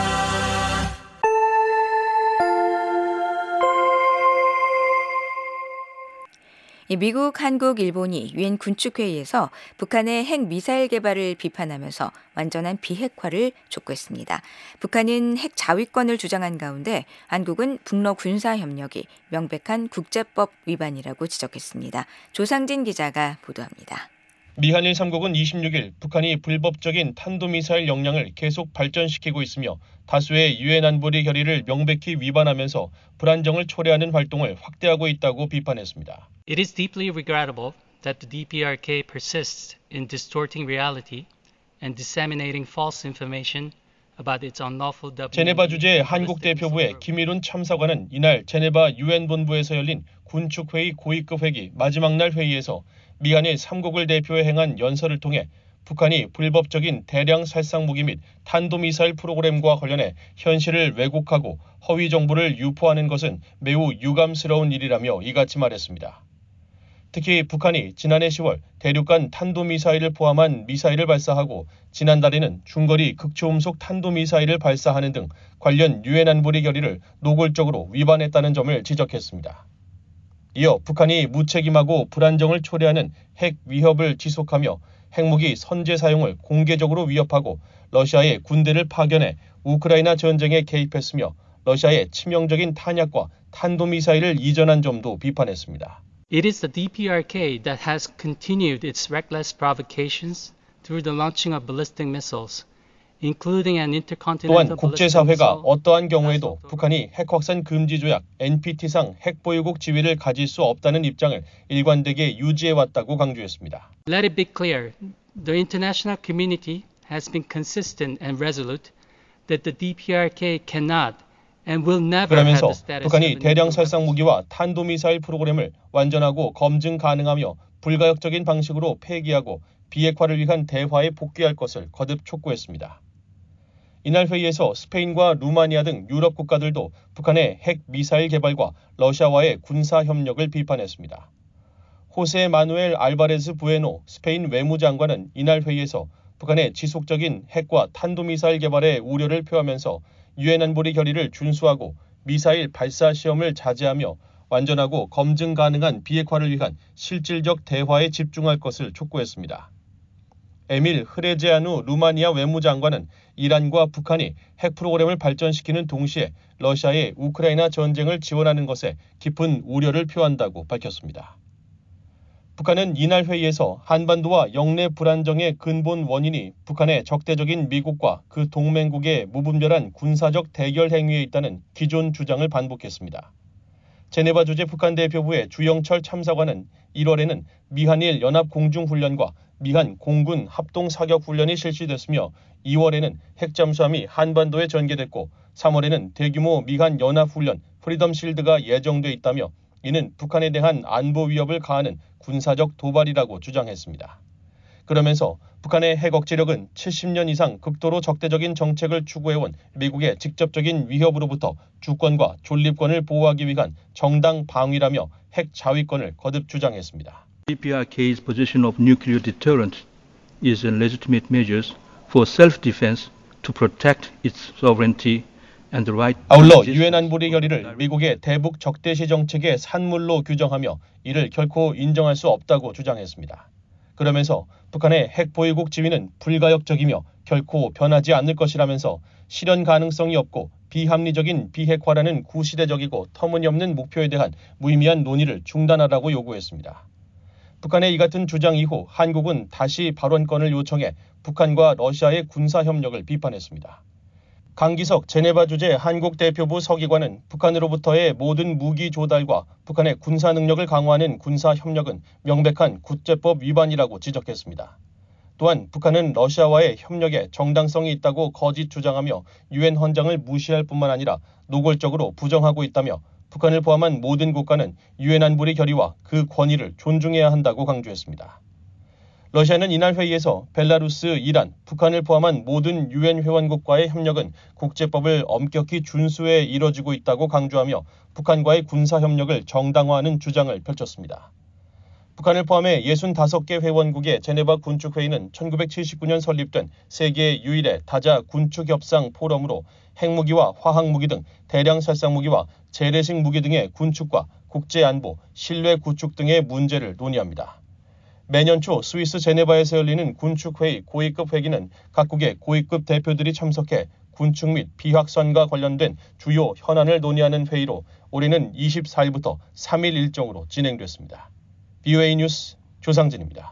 Speaker 5: 미국, 한국, 일본이 유엔 군축회의에서 북한의 핵 미사일 개발을 비판하면서 완전한 비핵화를 촉구했습니다. 북한은 핵 자위권을 주장한 가운데 한국은 북러 군사 협력이 명백한 국제법 위반이라고 지적했습니다. 조상진 기자가 보도합니다.
Speaker 11: 미한일 3국은 26일 북한이 불법적인 탄도미사일 역량을 계속 발전시키고 있으며 다수의 유엔 안보리 결의를 명백히 위반하면서 불안정을 초래하는 활동을 확대하고 있다고 비판했습니다.
Speaker 16: It is deeply regrettable that the DPRK persists in distorting reality and disseminating false information about its unlawful
Speaker 11: 제네바 주재 한국 대표부의 김일훈 참사관은 이날 제네바 유엔 본부에서 열린 군축회의 고위급 회기 마지막 날 회의에서 미한일 3국을 대표해 행한 연설을 통해 북한이 불법적인 대량 살상 무기 및 탄도미사일 프로그램과 관련해 현실을 왜곡하고 허위 정보를 유포하는 것은 매우 유감스러운 일이라며 이같이 말했습니다. 특히 북한이 지난해 10월 대륙간 탄도미사일을 포함한 미사일을 발사하고 지난달에는 중거리 극초음속 탄도미사일을 발사하는 등 관련 유엔 안보리 결의를 노골적으로 위반했다는 점을 지적했습니다. 이어 북한이 무책임하고 불안정을 초래하는 핵 위협을 지속하며 핵무기 선제 사용을 공개적으로 위협하고 러시아의 군대를 파견해 우크라이나 전쟁에 개입했으며 러시아의 치명적인 탄약과 탄도미사일을 이전한 점도 비판했습니다.
Speaker 16: It is the DPRK that has continued its reckless provocations through the launching of ballistic missiles, including an intercontinental
Speaker 11: 또한 국제사회가 어떠한 경우에도 북한이 핵 확산 금지 조약 NPT상 핵 보유국 지위를 가질 수 없다는 입장을 일관되게 유지해왔다고 강조했습니다.
Speaker 16: Let it be clear, the international community has been consistent and resolute that the DPRK cannot and will never have
Speaker 11: 그러면서
Speaker 16: the status
Speaker 11: 북한이
Speaker 16: of a
Speaker 11: 대량
Speaker 16: nuclear
Speaker 11: 살상 무기와 탄도미사일 프로그램을 완전하고 검증 가능하며 불가역적인 방식으로 폐기하고 비핵화를 위한 대화에 복귀할 것을 거듭 촉구했습니다. 이날 회의에서 스페인과 루마니아 등 유럽 국가들도 북한의 핵 미사일 개발과 러시아와의 군사 협력을 비판했습니다. 호세 마누엘 알바레스 부에노 스페인 외무장관은 이날 회의에서 북한의 지속적인 핵과 탄도미사일 개발에 우려를 표하면서 유엔 안보리 결의를 준수하고 미사일 발사 시험을 자제하며 완전하고 검증 가능한 비핵화를 위한 실질적 대화에 집중할 것을 촉구했습니다. 에밀 흐레제아누 루마니아 외무장관은 이란과 북한이 핵 프로그램을 발전시키는 동시에 러시아의 우크라이나 전쟁을 지원하는 것에 깊은 우려를 표한다고 밝혔습니다. 북한은 이날 회의에서 한반도와 영내 불안정의 근본 원인이 북한의 적대적인 미국과 그 동맹국의 무분별한 군사적 대결 행위에 있다는 기존 주장을 반복했습니다. 제네바 주재 북한 대표부의 주영철 참사관은 1월에는 미한일 연합공중훈련과 미한 공군 합동사격훈련이 실시됐으며 2월에는 핵잠수함이 한반도에 전개됐고 3월에는 대규모 미한 연합훈련 프리덤 실드가 예정돼 있다며 이는 북한에 대한 안보 위협을 가하는 군사적 도발이라고 주장했습니다. 그러면서 북한의 핵 억지력은 70년 이상 극도로 적대적인 정책을 추구해온 미국의 직접적인 위협으로부터 주권과 존립권을 보호하기 위한 정당 방위라며 핵 자위권을 거듭 주장했습니다.
Speaker 17: DPRK's position of nuclear deterrent is a legitimate measures for self-defense to protect its sovereignty and the right.
Speaker 11: 아울러 유엔 안보리 결의를 미국의 대북 적대시 정책의 산물로 규정하며 이를 결코 인정할 수 없다고 주장했습니다. 그러면서 북한의 핵 보유국 지위는 불가역적이며 결코 변하지 않을 것이라면서 실현 가능성이 없고 비합리적인 비핵화라는 구시대적이고 터무니없는 목표에 대한 무의미한 논의를 중단하라고 요구했습니다. 북한의 이 같은 주장 이후 한국은 다시 발언권을 요청해 북한과 러시아의 군사협력을 비판했습니다. 강기석 제네바 주재 한국 대표부 서기관은 북한으로부터의 모든 무기 조달과 북한의 군사 능력을 강화하는 군사 협력은 명백한 국제법 위반이라고 지적했습니다. 또한 북한은 러시아와의 협력에 정당성이 있다고 거짓 주장하며 유엔 헌장을 무시할 뿐만 아니라 노골적으로 부정하고 있다며 북한을 포함한 모든 국가는 유엔 안보리 결의와 그 권위를 존중해야 한다고 강조했습니다. 러시아는 이날 회의에서 벨라루스, 이란, 북한을 포함한 모든 유엔 회원국과의 협력은 국제법을 엄격히 준수해 이뤄지고 있다고 강조하며 북한과의 군사협력을 정당화하는 주장을 펼쳤습니다. 북한을 포함해 65개 회원국의 제네바 군축회의는 1979년 설립된 세계 유일의 다자 군축협상 포럼으로 핵무기와 화학무기 등 대량 살상무기와 재래식 무기 등의 군축과 국제안보, 신뢰 구축 등의 문제를 논의합니다. 매년 초 스위스 제네바에서 열리는 군축회의 고위급 회기는 각국의 고위급 대표들이 참석해 군축 및 비확산과 관련된 주요 현안을 논의하는 회의로 올해는 24일부터 3일 일정으로 진행됐습니다. BOA 뉴스 조상진입니다.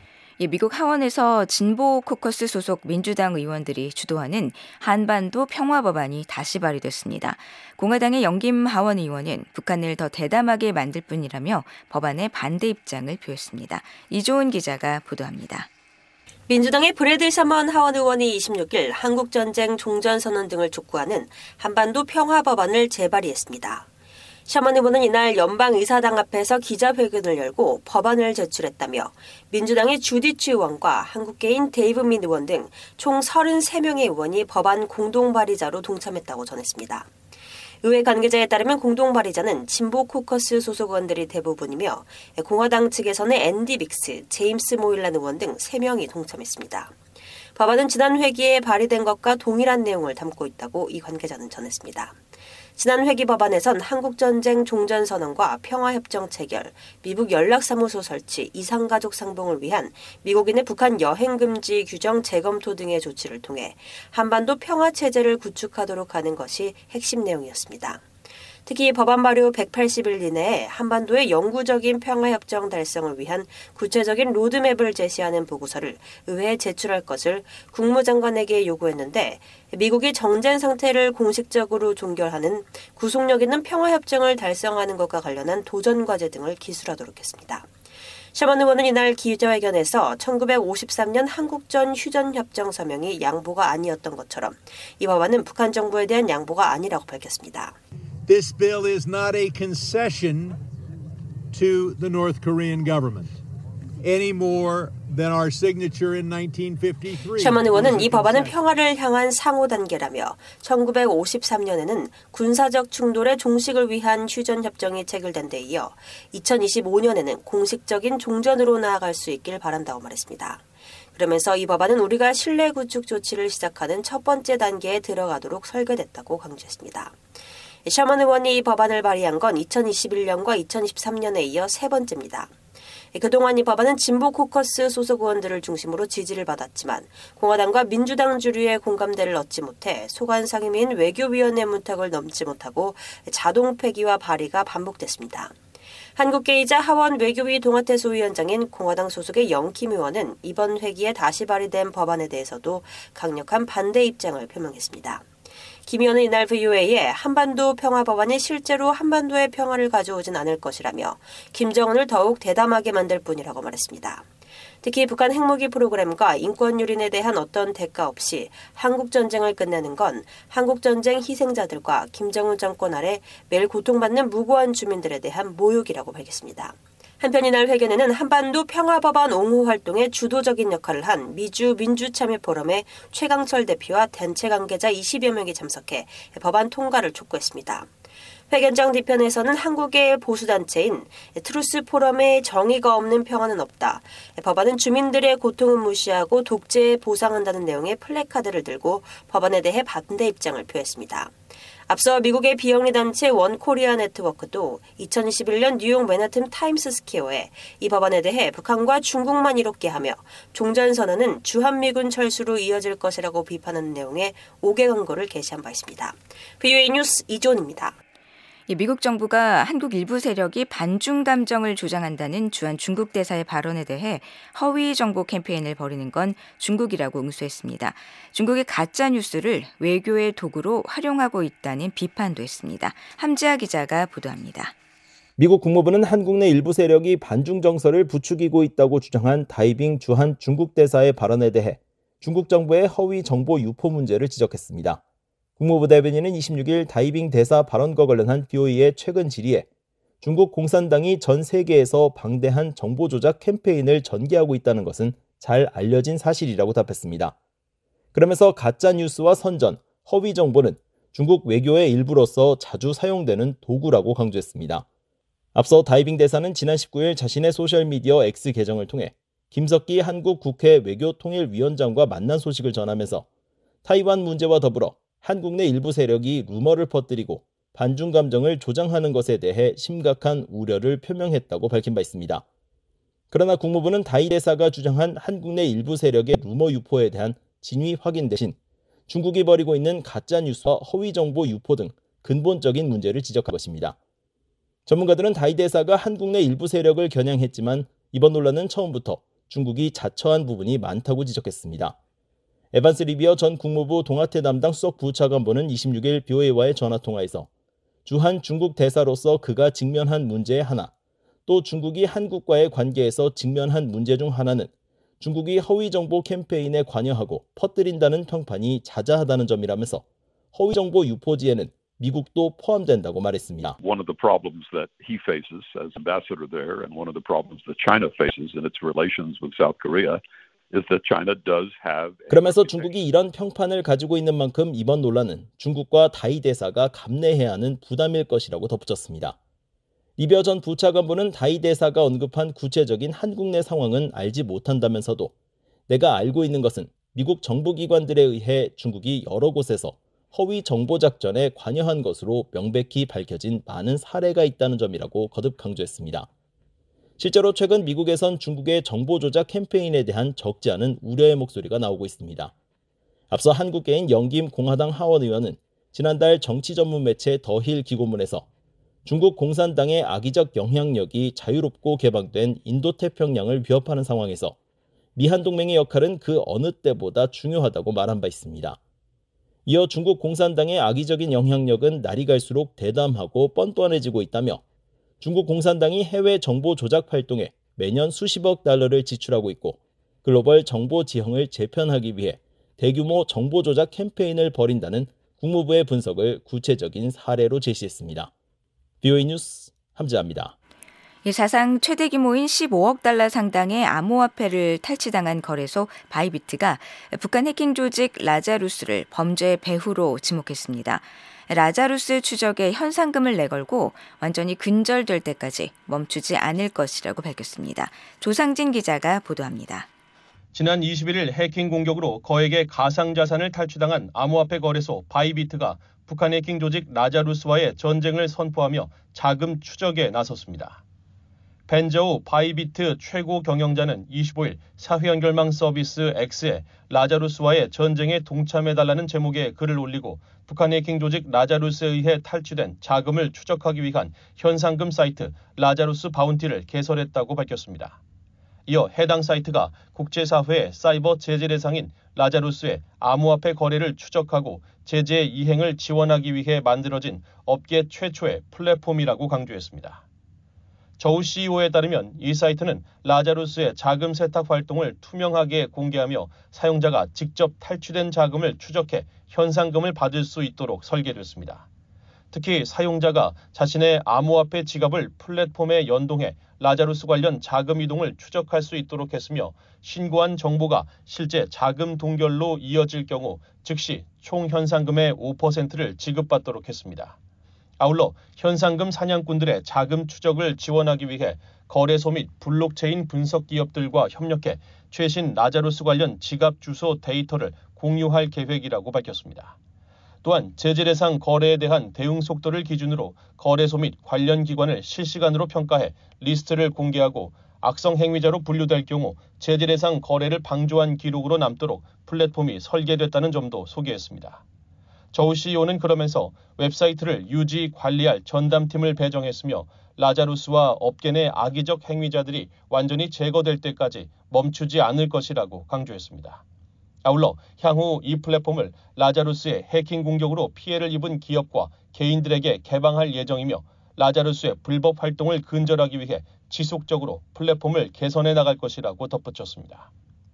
Speaker 5: 미국 하원에서 진보 코커스 소속 민주당 의원들이 주도하는 한반도 평화 법안이 다시 발의됐습니다. 공화당의 영김 하원 의원은 북한을 더 대담하게 만들 뿐이라며 법안에 반대 입장을 표했습니다. 이조은 기자가 보도합니다.
Speaker 12: 민주당의 브래드 셔먼 하원 의원이 26일 한국전쟁 종전선언 등을 촉구하는 한반도 평화 법안을 재발의했습니다. 셔먼 의원은 이날 연방의사당 앞에서 기자회견을 열고 법안을 제출했다며 민주당의 주디치 의원과 한국계인 데이브 민 의원 등 총 33명의 의원이 법안 공동 발의자로 동참했다고 전했습니다. 의회 관계자에 따르면 공동 발의자는 진보 코커스 소속 의원들이 대부분이며 공화당 측에서는 앤디 빅스, 제임스 모일란 의원 등 3명이 동참했습니다. 법안은 지난 회기에 발의된 것과 동일한 내용을 담고 있다고 이 관계자는 전했습니다. 지난 회기 법안에선 한국전쟁 종전선언과 평화협정 체결, 미국 연락사무소 설치, 이산가족 상봉을 위한 미국인의 북한 여행금지 규정 재검토 등의 조치를 통해 한반도 평화체제를 구축하도록 하는 것이 핵심 내용이었습니다. 특히 법안 발의 180일 이내에 한반도의 영구적인 평화협정 달성을 위한 구체적인 로드맵을 제시하는 보고서를 의회에 제출할 것을 국무장관에게 요구했는데 미국이 정전 상태를 공식적으로 종결하는 구속력 있는 평화협정을 달성하는 것과 관련한 도전과제 등을 기술하도록 했습니다. 셔먼 의원은 이날 기자회견에서 1953년 한국전 휴전협정 서명이 양보가 아니었던 것처럼 이 법안은 북한 정부에 대한 양보가 아니라고 밝혔습니다.
Speaker 18: This bill is not a concession to the North Korean government any more than our signature in 1953.
Speaker 12: 셔먼 의원은 이 법안은 평화를 향한 상호 단계라며 1953년에는 군사적 충돌의 종식을 위한 휴전 협정이 체결된 데 이어 2025년에는 공식적인 종전으로 나아갈 수 있길 바란다고 말했습니다. 그러면서 이 법안은 우리가 신뢰 구축 조치를 시작하는 첫 번째 단계에 들어가도록 설계됐다고 강조했습니다. 셔먼 의원이 이 법안을 발의한 건 2021년과 2013년에 이어 세 번째입니다. 그동안 이 법안은 진보 코커스 소속 의원들을 중심으로 지지를 받았지만 공화당과 민주당 주류의 공감대를 얻지 못해 소관 상임위인 외교위원회 문턱을 넘지 못하고 자동 폐기와 발의가 반복됐습니다. 한국계이자 하원 외교위 동아태소위원장인 공화당 소속의 영킴 의원은 이번 회기에 다시 발의된 법안에 대해서도 강력한 반대 입장을 표명했습니다. 김 의원은 이날 VOA에 한반도 평화법안이 실제로 한반도의 평화를 가져오진 않을 것이라며 김정은을 더욱 대담하게 만들 뿐이라고 말했습니다. 특히 북한 핵무기 프로그램과 인권 유린에 대한 어떤 대가 없이 한국전쟁을 끝내는 건 한국전쟁 희생자들과 김정은 정권 아래 매일 고통받는 무고한 주민들에 대한 모욕이라고 밝혔습니다. 한편 이날 회견에는 한반도 평화법안 옹호 활동에 주도적인 역할을 한 미주 민주참여포럼의 최강철 대표와 단체 관계자 20여 명이 참석해 법안 통과를 촉구했습니다. 회견장 뒤편에서는 한국의 보수단체인 트루스 포럼의 정의가 없는 평화는 없다. 법안은 주민들의 고통을 무시하고 독재에 보상한다는 내용의 플래카드를 들고 법안에 대해 반대 입장을 표했습니다. 앞서 미국의 비영리 단체 원코리아 네트워크도 2021년 뉴욕 맨하튼 타임스 스퀘어에 이 법안에 대해 북한과 중국만 이롭게 하며 종전선언은 주한미군 철수로 이어질 것이라고 비판하는 내용의 5개 광고를 게시한 바 있습니다. VOA 뉴스 이존입니다.
Speaker 5: 미국 정부가 한국 일부 세력이 반중 감정을 조장한다는 주한 중국 대사의 발언에 대해 허위 정보 캠페인을 벌이는 건 중국이라고 응수했습니다. 중국이 가짜 뉴스를 외교의 도구로 활용하고 있다는 비판도 했습니다. 함지아 기자가 보도합니다.
Speaker 15: 미국 국무부는 한국 내 일부 세력이 반중 정서를 부추기고 있다고 주장한 다이빙 주한 중국 대사의 발언에 대해 중국 정부의 허위 정보 유포 문제를 지적했습니다. 국무부 대변인은 26일 다이빙 대사 발언과 관련한 VOA의 최근 질의에 중국 공산당이 전 세계에서 방대한 정보 조작 캠페인을 전개하고 있다는 것은 잘 알려진 사실이라고 답했습니다. 그러면서 가짜 뉴스와 선전, 허위 정보는 중국 외교의 일부로서 자주 사용되는 도구라고 강조했습니다. 앞서 다이빙 대사는 지난 19일 자신의 소셜미디어 X 계정을 통해 김석기 한국 국회 외교통일위원장과 만난 소식을 전하면서 타이완 문제와 더불어 한국 내 일부 세력이 루머를 퍼뜨리고 반중 감정을 조장하는 것에 대해 심각한 우려를 표명했다고 밝힌 바 있습니다. 그러나 국무부는 다이 대사가 주장한 한국 내 일부 세력의 루머 유포에 대한 진위 확인 대신 중국이 벌이고 있는 가짜 뉴스와 허위 정보 유포 등 근본적인 문제를 지적한 것입니다. 전문가들은 다이 대사가 한국 내 일부 세력을 겨냥했지만 이번 논란은 처음부터 중국이 자처한 부분이 많다고 지적했습니다. 에반스 리비어 전 국무부 동아태 담당 수석 부차관보는 26일 BOA와의 전화통화에서 주한 중국 대사로서 그가 직면한 문제의 하나, 또 중국이 한국과의 관계에서 직면한 문제 중 하나는 중국이 허위 정보 캠페인에 관여하고 퍼뜨린다는 평판이 자자하다는 점이라면서 허위 정보 유포지에는 미국도 포함된다고 말했습니다.
Speaker 19: One of the problems that he faces as ambassador there and one of the problems that China faces in its relations with South Korea is that China does have.
Speaker 15: 그러면서 중국이 이런 평판을 가지고 있는 만큼 이번 논란은 중국과 다이 대사가 감내해야 하는 부담일 것이라고 덧붙였습니다. 리비어 전 부차관보는 다이 대사가 언급한 구체적인 한국 내 상황은 알지 못한다면서도 내가 알고 있는 것은 미국 정부기관들에 의해 중국이 여러 곳에서 허위 정보 작전에 관여한 것으로 명백히 밝혀진 많은 사례가 있다는 점이라고 거듭 강조했습니다. 실제로 최근 미국에선 중국의 정보 조작 캠페인에 대한 적지 않은 우려의 목소리가 나오고 있습니다. 앞서 한국계인 영김 공화당 하원 의원은 지난달 정치 전문 매체 더힐 기고문에서 중국 공산당의 악의적 영향력이 자유롭고 개방된 인도태평양을 위협하는 상황에서 미한동맹의 역할은 그 어느 때보다 중요하다고 말한 바 있습니다. 이어 중국 공산당의 악의적인 영향력은 날이 갈수록 대담하고 뻔뻔해지고 있다며 중국 공산당이 해외 정보 조작 활동에 매년 수십억 달러를 지출하고 있고 글로벌 정보 지형을 재편하기 위해 대규모 정보 조작 캠페인을 벌인다는 국무부의 분석을 구체적인 사례로 제시했습니다. VOA 뉴스 함지아입니다.
Speaker 5: 사상 최대 규모인 15억 달러 상당의 암호화폐를 탈취당한 거래소 바이비트가 북한 해킹 조직 라자루스를 범죄 배후로 지목했습니다. 라자루스 추적에 현상금을 내걸고 완전히 근절될 때까지 멈추지 않을 것이라고 밝혔습니다. 조상진 기자가 보도합니다.
Speaker 11: 지난 21일 해킹 공격으로 거액의 가상자산을 탈취당한 암호화폐 거래소 바이비트가 북한 해킹 조직 라자루스와의 전쟁을 선포하며 자금 추적에 나섰습니다. 벤저우 바이비트 최고 경영자는 25일 사회연결망 서비스 X에 라자루스와의 전쟁에 동참해달라는 제목의 글을 올리고 북한 해킹 조직 라자루스에 의해 탈취된 자금을 추적하기 위한 현상금 사이트 라자루스 바운티를 개설했다고 밝혔습니다. 이어 해당 사이트가 국제사회의 사이버 제재 대상인 라자루스의 암호화폐 거래를 추적하고 제재 이행을 지원하기 위해 만들어진 업계 최초의 플랫폼이라고 강조했습니다. 저우 CEO에 따르면 이 사이트는 라자루스의 자금 세탁 활동을 투명하게 공개하며 사용자가 직접 탈취된 자금을 추적해 현상금을 받을 수 있도록 설계됐습니다. 특히 사용자가 자신의 암호화폐 지갑을 플랫폼에 연동해 라자루스 관련 자금 이동을 추적할 수 있도록 했으며 신고한 정보가 실제 자금 동결로 이어질 경우 즉시 총 현상금의 5%를 지급받도록 했습니다. 아울러 현상금 사냥꾼들의 자금 추적을 지원하기 위해 거래소 및 블록체인 분석 기업들과 협력해 최신 라자루스 관련 지갑 주소 데이터를 공유할 계획이라고 밝혔습니다. 또한 제재 대상 거래에 대한 대응 속도를 기준으로 거래소 및 관련 기관을 실시간으로 평가해 리스트를 공개하고 악성 행위자로 분류될 경우 제재 대상 거래를 방조한 기록으로 남도록 플랫폼이 설계됐다는 점도 소개했습니다. 저우 CEO는 그러면서 웹사이트를 유지 관리할 전담팀을 배정했으며 라자루스와 업계 내 악의적 행위자들이 완전히 제거될 때까지 멈추지 않을 것이라고 강조했습니다. 아울러 향후 이 플랫폼을 라자루스의 해킹 공격으로 피해를 입은 기업과 개인들에게 개방할 예정이며 라자루스의 불법 활동을 근절하기 위해 지속적으로 플랫폼을 개선해 나갈 것이라고 덧붙였습니다.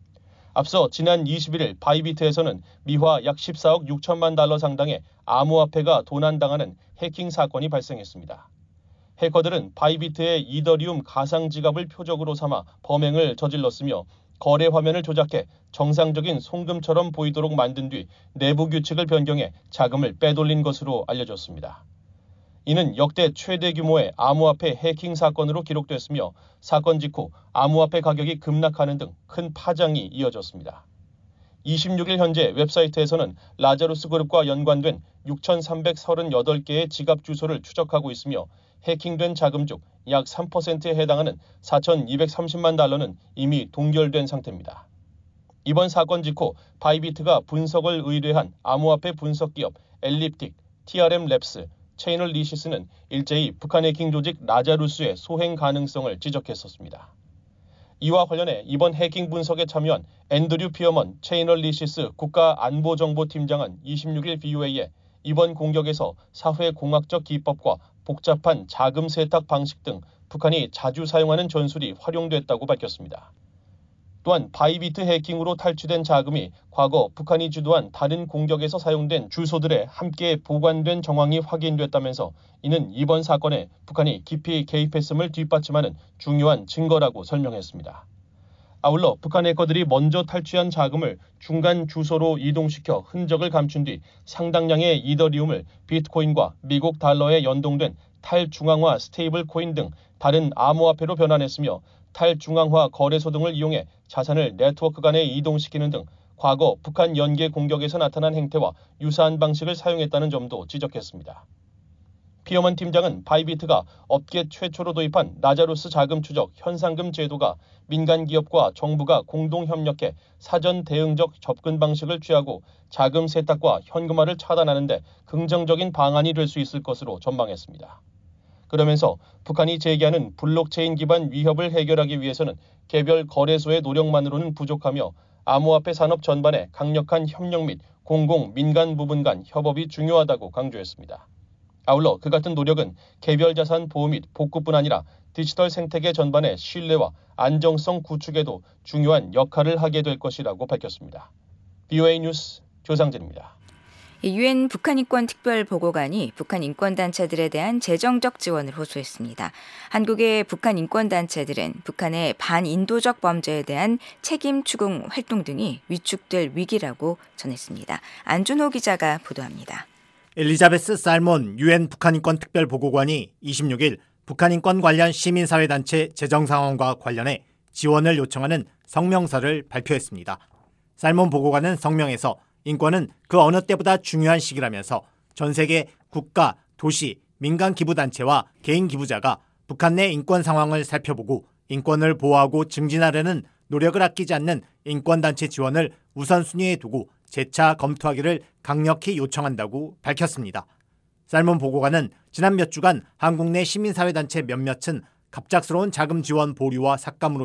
Speaker 11: 앞서 지난 21일 바이비트에서는 미화 약 14억 6천만 달러 상당의 암호화폐가 도난당하는 해킹 사건이 발생했습니다. 해커들은 바이비트의 이더리움 가상 지갑을 표적으로 삼아 범행을 저질렀으며 거래 화면을 조작해 정상적인 송금처럼 보이도록 만든 뒤 내부 규칙을 변경해 자금을 빼돌린 것으로 알려졌습니다. 이는 역대 최대 규모의 암호화폐 해킹 사건으로 기록됐으며 사건 직후 암호화폐 가격이 급락하는 등 큰 파장이 이어졌습니다. 26일 현재 웹사이트에서는 라자루스 그룹과 연관된 6,338개의 지갑 주소를 추적하고 있으며 해킹된 자금 중 약 3%에 해당하는 4,230만 달러는 이미 동결된 상태입니다. 이번 사건 직후 바이비트가 분석을 의뢰한 암호화폐 분석 기업 엘립틱, TRM 랩스, 체이널 리시스는 일제히 북한 해킹 조직 라자루스의 소행 가능성을 지적했었습니다. 이와 관련해 이번 해킹 분석에 참여한 앤드류 피어먼 체이널 리시스 국가안보정보팀장은 26일 VOA에 이번 공격에서 사회공학적 기법과 복잡한 자금 세탁 방식 등 북한이 자주 사용하는 전술이 활용됐다고 밝혔습니다. 또한 바이비트 해킹으로 탈취된 자금이 과거 북한이 주도한 다른 공격에서 사용된 주소들에 함께 보관된 정황이 확인됐다면서 이는 이번 사건에 북한이 깊이 개입했음을 뒷받침하는 중요한 증거라고 설명했습니다. 아울러 북한 해커들이 먼저 탈취한 자금을 중간 주소로 이동시켜 흔적을 감춘 뒤 상당량의 이더리움을 비트코인과 미국 달러에 연동된 탈중앙화 스테이블 코인 등 다른 암호화폐로 변환했으며 탈중앙화 거래소 등을 이용해 자산을 네트워크 간에 이동시키는 등 과거 북한 연계 공격에서 나타난 행태와 유사한 방식을 사용했다는 점도 지적했습니다. 피어먼 팀장은 바이비트가 업계 최초로 도입한 라자루스 자금 추적 현상금 제도가 민간 기업과 정부가 공동 협력해 사전 대응적 접근 방식을 취하고 자금 세탁과 현금화를 차단하는 데 긍정적인 방안이 될 수 있을 것으로 전망했습니다. 그러면서 북한이 제기하는 블록체인 기반 위협을 해결하기 위해서는 개별 거래소의 노력만으로는 부족하며 암호화폐 산업 전반에 강력한 협력 및 공공 민간 부분 간 협업이 중요하다고 강조했습니다. 아울러 그 같은 노력은 개별 자산 보호 및 복구뿐 아니라 디지털 생태계 전반의 신뢰와 안정성 구축에도 중요한 역할을 하게 될 것이라고 밝혔습니다. VOA 뉴스 조상진입니다.
Speaker 5: 유엔 북한인권특별보고관이 북한 인권단체들에 대한 재정적 지원을 호소했습니다. 한국의 북한 인권단체들은 북한의 반인도적 범죄에 대한 책임 추궁 활동 등이 위축될 위기라고 전했습니다. 안준호 기자가 보도합니다.
Speaker 20: 엘리자베스 살몬 유엔 북한인권특별보고관이 26일 북한인권 관련 시민사회단체 재정 상황과 관련해 지원을 요청하는 성명서를 발표했습니다. 살몬 보고관은 성명에서 인권은 그 어느 때보다 중요한 시기라면서 전 세계 국가, 도시, 민간 기부단체와 개인 기부자가 북한 내 인권 상황을 살펴보고 인권을 보호하고 증진하려는 노력을 아끼지 않는 인권단체 지원을 우선순위에 두고 재차 검토하기를 강력히 요청한다고 밝혔습니다. 살몬 보고관은 지난 몇 주간 한국 내 시민사회단체 몇몇은 갑작스러운 자금 지원 보류와 삭감으로 인해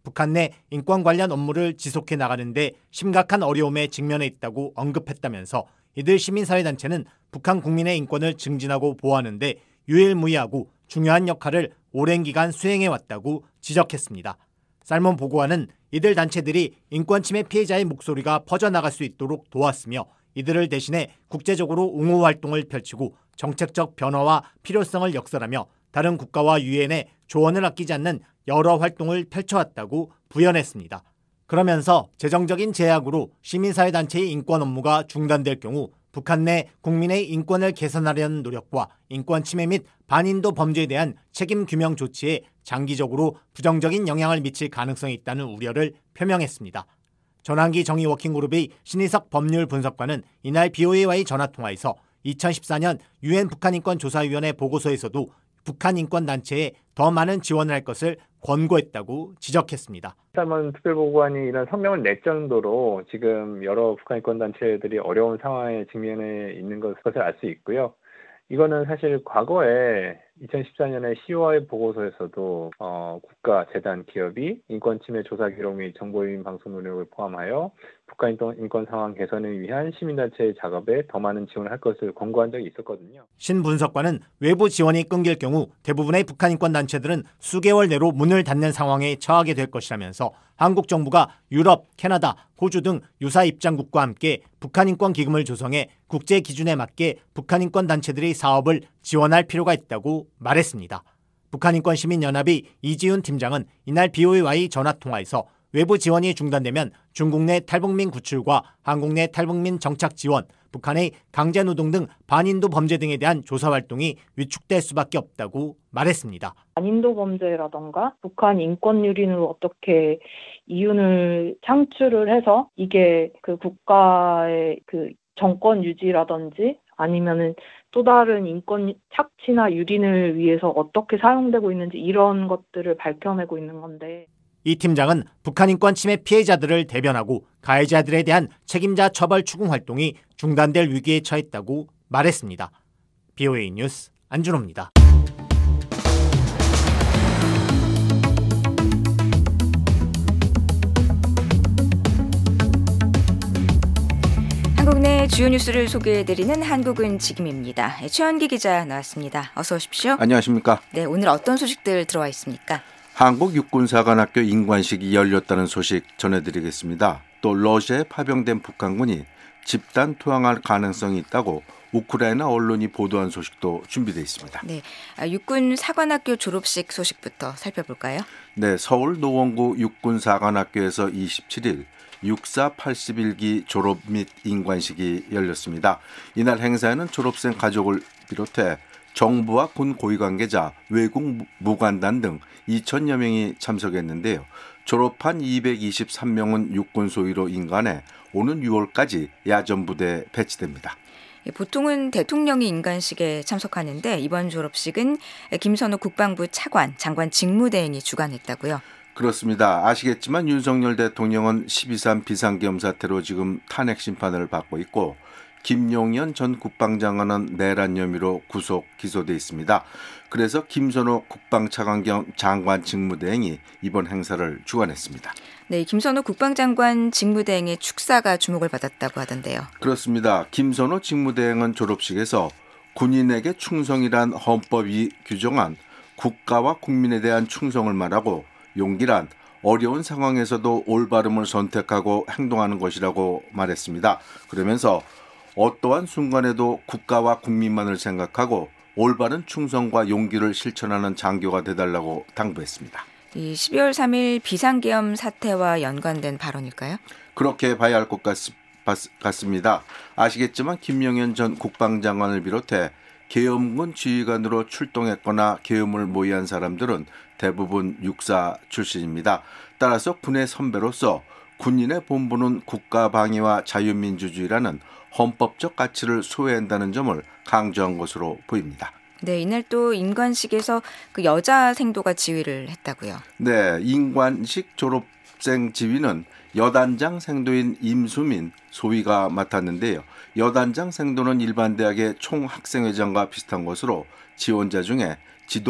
Speaker 20: 북한 내 인권 관련 업무를 지속해 나가는데 심각한 어려움에 직면해 있다고 언급했다면서 이들 시민사회단체는 북한 국민의 인권을 증진하고 보호하는 데 유일무이하고 중요한 역할을 오랜 기간 수행해왔다고 지적했습니다. 살몬 보고관은 이들 단체들이 인권 침해 피해자의 목소리가 퍼져나갈 수 있도록 도왔으며 이들을 대신해 국제적으로 옹호 활동을 펼치고 정책적 변화와 필요성을 역설하며 다른 국가와 유엔에 조언을 아끼지 않는 여러 활동을 펼쳐왔다고 부연했습니다. 그러면서 재정적인 제약으로 시민사회단체의 인권 업무가 중단될 경우 북한 내 국민의 인권을 개선하려는 노력과 인권 침해 및 반인도 범죄에 대한 책임 규명 조치에 장기적으로 부정적인 영향을 미칠 가능성이 있다는 우려를 표명했습니다. 전환기 정의워킹그룹의 신희석 법률 분석관은 이날 BOA와의 전화통화에서 2014년 유엔 북한인권조사위원회 보고서에서도 북한 인권단체에 더 많은 지원을 할 것을 권고했다고 지적했습니다.
Speaker 21: 살몬 특별보고관이 이런 성명을 낼 정도로 지금 여러 북한 인권단체들이 어려운 상황에 직면해 있는 것을 알 수 있고요. 이거는 사실 과거에 2014년에 10월 보고서에서도 국가, 재단, 기업이 인권 침해 조사 기록 및 정보유인 방송 노력을 포함하여 북한 인권 상황 개선을 위한 시민단체의 작업에 더 많은 지원을 할 것을 권고한 적이 있었거든요.
Speaker 20: 신 분석관은 외부 지원이 끊길 경우 대부분의 북한 인권단체들은 수개월 내로 문을 닫는 상황에 처하게 될 것이라면서 한국 정부가 유럽, 캐나다, 호주 등 유사 입장국과 함께 북한 인권 기금을 조성해 국제 기준에 맞게 북한 인권 단체들의 사업을 지원할 필요가 있다고 말했습니다. 북한인권시민연합의 이지훈 팀장은 이날 BOA와의 전화통화에서 외부 지원이 중단되면 중국 내 탈북민 구출과 한국 내 탈북민 정착 지원, 북한의 강제노동 등 반인도 범죄 등에 대한 조사 활동이 위축될 수밖에 없다고 말했습니다.
Speaker 22: 반인도 범죄라던가 북한 인권 유린으로 어떻게 이윤을 창출을 해서 이게 그 국가의 그 정권 유지라든지 아니면은 또 다른 인권 착취나 유린을 위해서 어떻게 사용되고 있는지 이런 것들을 밝혀내고 있는 건데.
Speaker 20: 이 팀장은 북한 인권 침해 피해자들을 대변하고 가해자들에 대한 책임자 처벌 추궁 활동이 중단될 위기에 처했다고 말했습니다. BOA 뉴스 안준호입니다.
Speaker 5: 한국 내 주요 뉴스를 소개해드리는 한국은 지금입니다. 최원기 기자 나왔습니다. 어서 오십시오.
Speaker 23: 안녕하십니까.
Speaker 5: 네, 오늘 어떤 소식들 들어와 있습니까?
Speaker 23: 한국 육군사관학교 인관식이 열렸다는 소식 전해드리겠습니다. 또 러시아에 파병된 북한군이 집단 투항할 가능성이 있다고 우크라이나 언론이 보도한 소식도 준비되어 있습니다.
Speaker 5: 네, 육군 사관학교 졸업식 소식부터 살펴볼까요?
Speaker 23: 네, 서울 노원구 육군사관학교에서 27일 육사 81기 졸업 및 인관식이 열렸습니다. 이날 행사에는 졸업생 가족을 비롯해 정부와 군 고위 관계자, 외국 무관단 등 2,000여 명이 참석했는데요. 졸업한 223명은 육군 소위로 인관해 오는 6월까지 야전부대에 배치됩니다.
Speaker 5: 보통은 대통령이 인관식에 참석하는데 이번 졸업식은 김선호 국방부 차관, 장관 직무대행이 주관했다고요.
Speaker 23: 그렇습니다. 아시겠지만 윤석열 대통령은 12.3 비상계엄 사태로 지금 탄핵 심판을 받고 있고 김용현 전 국방장관은 내란 혐의로 구속 기소돼 있습니다. 그래서 김선호 국방차관 겸 장관 직무대행이 이번 행사를 주관했습니다.
Speaker 5: 네, 김선호 국방장관 직무대행의 축사가 주목을 받았다고 하던데요.
Speaker 23: 그렇습니다. 김선호 직무대행은 졸업식에서 군인에게 충성이란 헌법이 규정한 국가와 국민에 대한 충성을 말하고 용기란 어려운 상황에서도 올바름을 선택하고 행동하는 것이라고 말했습니다. 그러면서 어떠한 순간에도 국가와 국민만을 생각하고 올바른 충성과 용기를 실천하는 장교가 되달라고 당부했습니다.
Speaker 5: 이 12월 3일 비상계엄 사태와 연관된 발언일까요?
Speaker 23: 그렇게 봐야 할 것 같습니다. 아시겠지만 김용현 전 국방장관을 비롯해 계엄군 지휘관으로 출동했거나 계엄을 모의한 사람들은 대부분 육사 출신입니다. 따라서 군의 선배로서 군인의 본분은 국가 방위와 자유민주주의라는 헌법적 가치를 소외한다는 점을 강조한 것으로 보입니다.
Speaker 5: 네, 이날 또 인관식에서 그 여자 생도가 지휘를 했다고요.
Speaker 23: 네, 인관식 졸업생 지휘는 여단장 생도인 임수민 소위가 맡았는데요. 여단장 생도는 일반 대학의 총학생회장과 비슷한 것으로 지원자 중에 지도력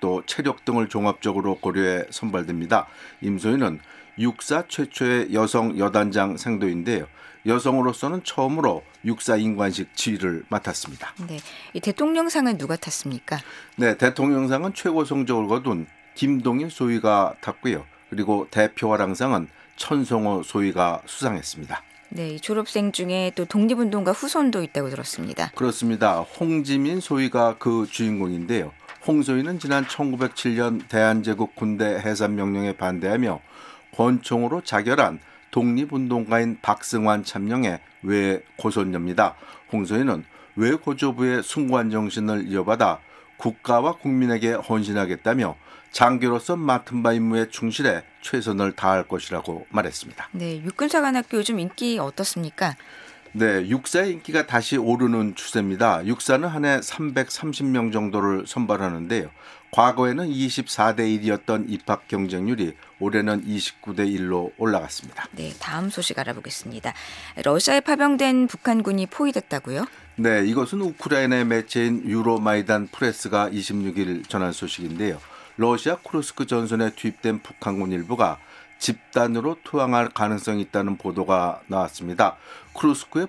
Speaker 23: 또 체력 등을 종합적으로 고려해 선발됩니다. 임소희는 육사 최초의 여성 여단장 생도인데요. 여성으로서는 처음으로 육사 인관식 지휘를 맡았습니다.
Speaker 5: 네, 이 대통령상은 누가 탔습니까?
Speaker 23: 네, 대통령상은 최고 성적을 거둔 김동일 소위가 탔고요. 그리고 대표화랑상은 천성호 소위가 수상했습니다.
Speaker 5: 네, 졸업생 중에 또 독립운동가 후손도 있다고 들었습니다.
Speaker 23: 그렇습니다. 홍지민 소위가 그 주인공인데요. 홍 소위는 지난 1907년 대한제국 군대 해산명령에 반대하며 권총으로 자결한 독립운동가인 박승환 참령의 외고손녀입니다. 홍 소위는 외고조부의 숭고한 정신을 이어받아 국가와 국민에게 헌신하겠다며 장교로서 맡은 바 임무에 충실해 최선을 다할 것이라고 말했습니다.
Speaker 5: 네, 육군사관학교 요즘 인기 어떻습니까?
Speaker 23: 네, 육사의 인기가 다시 오르는 추세입니다. 육사는 한 해 330명 정도를 선발하는데요. 과거에는 24대 1이었던 입학 경쟁률이 올해는 29대 1로 올라갔습니다.
Speaker 5: 네, 다음 소식 알아보겠습니다. 러시아에 파병된 북한군이 포위됐다고요?
Speaker 23: 네, 이것은 우크라이나의 매체인 유로마이단 프레스가 26일 전한 소식인데요. 러시아 쿠르스크 전선에 투입된 북한군 일부가 집단으로 투항할 가능성이 있다는 보도가 나왔습니다. 쿠르스크에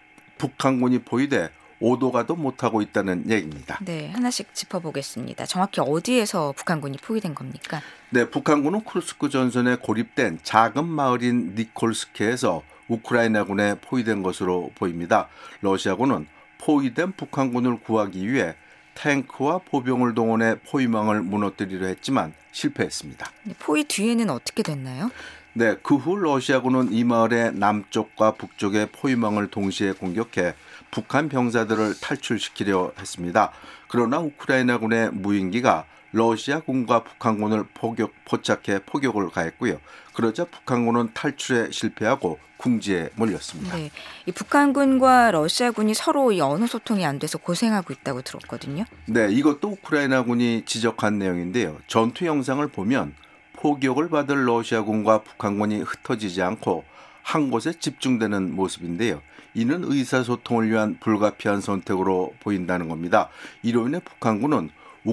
Speaker 23: 북한군이 포위돼 오도가도 못하고 있다는 얘기입니다.
Speaker 5: 네, 하나씩 짚어보겠습니다. 정확히 어디에서 북한군이 포위된 겁니까?
Speaker 23: 네, 북한군은 쿠르스크 전선에 고립된 작은 마을인 니콜스케에서 우크라이나군에 포위된 것으로 보입니다. 러시아군은 포위된 북한군을 구하기 위해 탱크와 보병을 동원해 포위망을 무너뜨리려 했지만 실패했습니다.
Speaker 5: 포위 뒤에는 어떻게 됐나요?
Speaker 23: 네, 그 후 러시아군은 이 마을의 남쪽과 북쪽의 포위망을 동시에 공격해 북한 병사들을 탈출시키려 했습니다. 그러나 우크라이나군의 무인기가 러시아군과 북한군을 포착해 포격을 가했고요. 그러자 북한군은 탈출에 실패하고 궁지에 몰렸습니다.
Speaker 5: 네, 이 북한군과 러시아군이 서로 이 언어 소통이 안 돼서 고생하고 있다고 들었거든요.
Speaker 23: 네, 이것도 우크라이나군이 지적한 내용인데요. 전투 영상을 보면 포격을 받을 러시아군과 북한군이 흩어지지 않고 한 곳에 집중되는 모습인데요. 이는 의사소통을 위한 불가피한 선택으로 보인다는 겁니다. 이로 인해 북한군은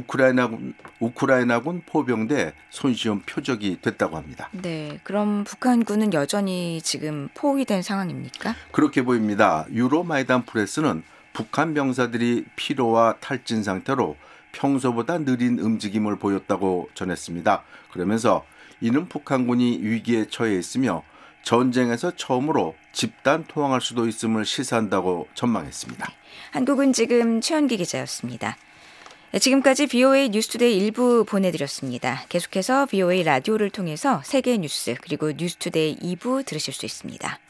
Speaker 23: 우크라이나군 포병대에 손쉬운 표적이 됐다고 합니다.
Speaker 5: 네, 그럼 북한군은 여전히 지금 포위된 상황입니까?
Speaker 23: 그렇게 보입니다. 유로마이단 프레스는 북한 병사들이 피로와 탈진 상태로 평소보다 느린 움직임을 보였다고 전했습니다. 그러면서 이는 북한군이 위기에 처해 있으며 전쟁에서 처음으로 집단 투항할 수도 있음을 시사한다고 전망했습니다.
Speaker 5: 한국은 지금 최현기 기자였습니다. 지금까지 VOA 뉴스투데이 1부 보내드렸습니다. 계속해서 VOA 라디오를 통해서 세계 뉴스 그리고 뉴스투데이 2부 들으실 수 있습니다.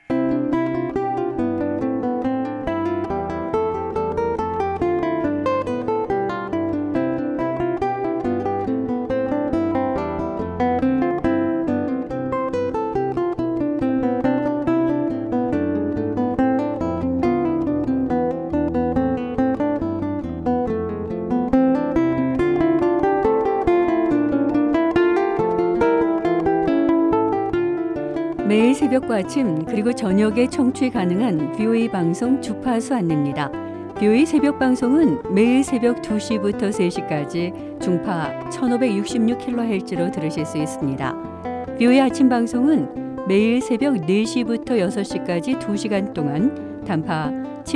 Speaker 1: 매일 새벽과 아침 그리고 저녁에 청취 가능한 VOA 방송 주파수 안내입니다. VOA 새벽 방송은 매일 새벽 2시부터 3시까지 중파 1566kHz로 들으실 수 있습니다. VOA 아침 방송은 매일 새벽 4시부터 6시까지 2시간 동안 단파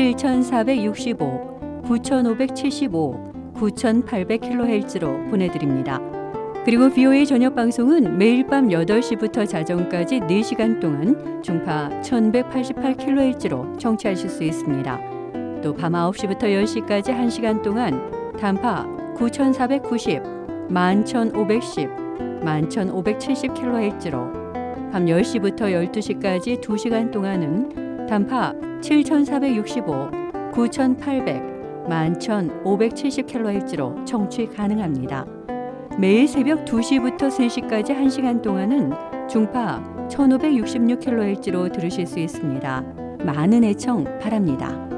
Speaker 1: 7465, 9575, 9800kHz로 보내드립니다. 그리고 VOA 저녁 방송은 매일 밤 8시부터 자정까지 4시간 동안 중파 1188kHz로 청취하실 수 있습니다. 또 밤 9시부터 10시까지 1시간 동안 단파 9490, 11510, 11570kHz로 밤 10시부터 12시까지 2시간 동안은 단파 7465, 9800, 11570kHz로 청취 가능합니다. 매일 새벽 2시부터 3시까지 1시간 동안은 중파 1566kHz로 들으실 수 있습니다. 많은 애청 바랍니다.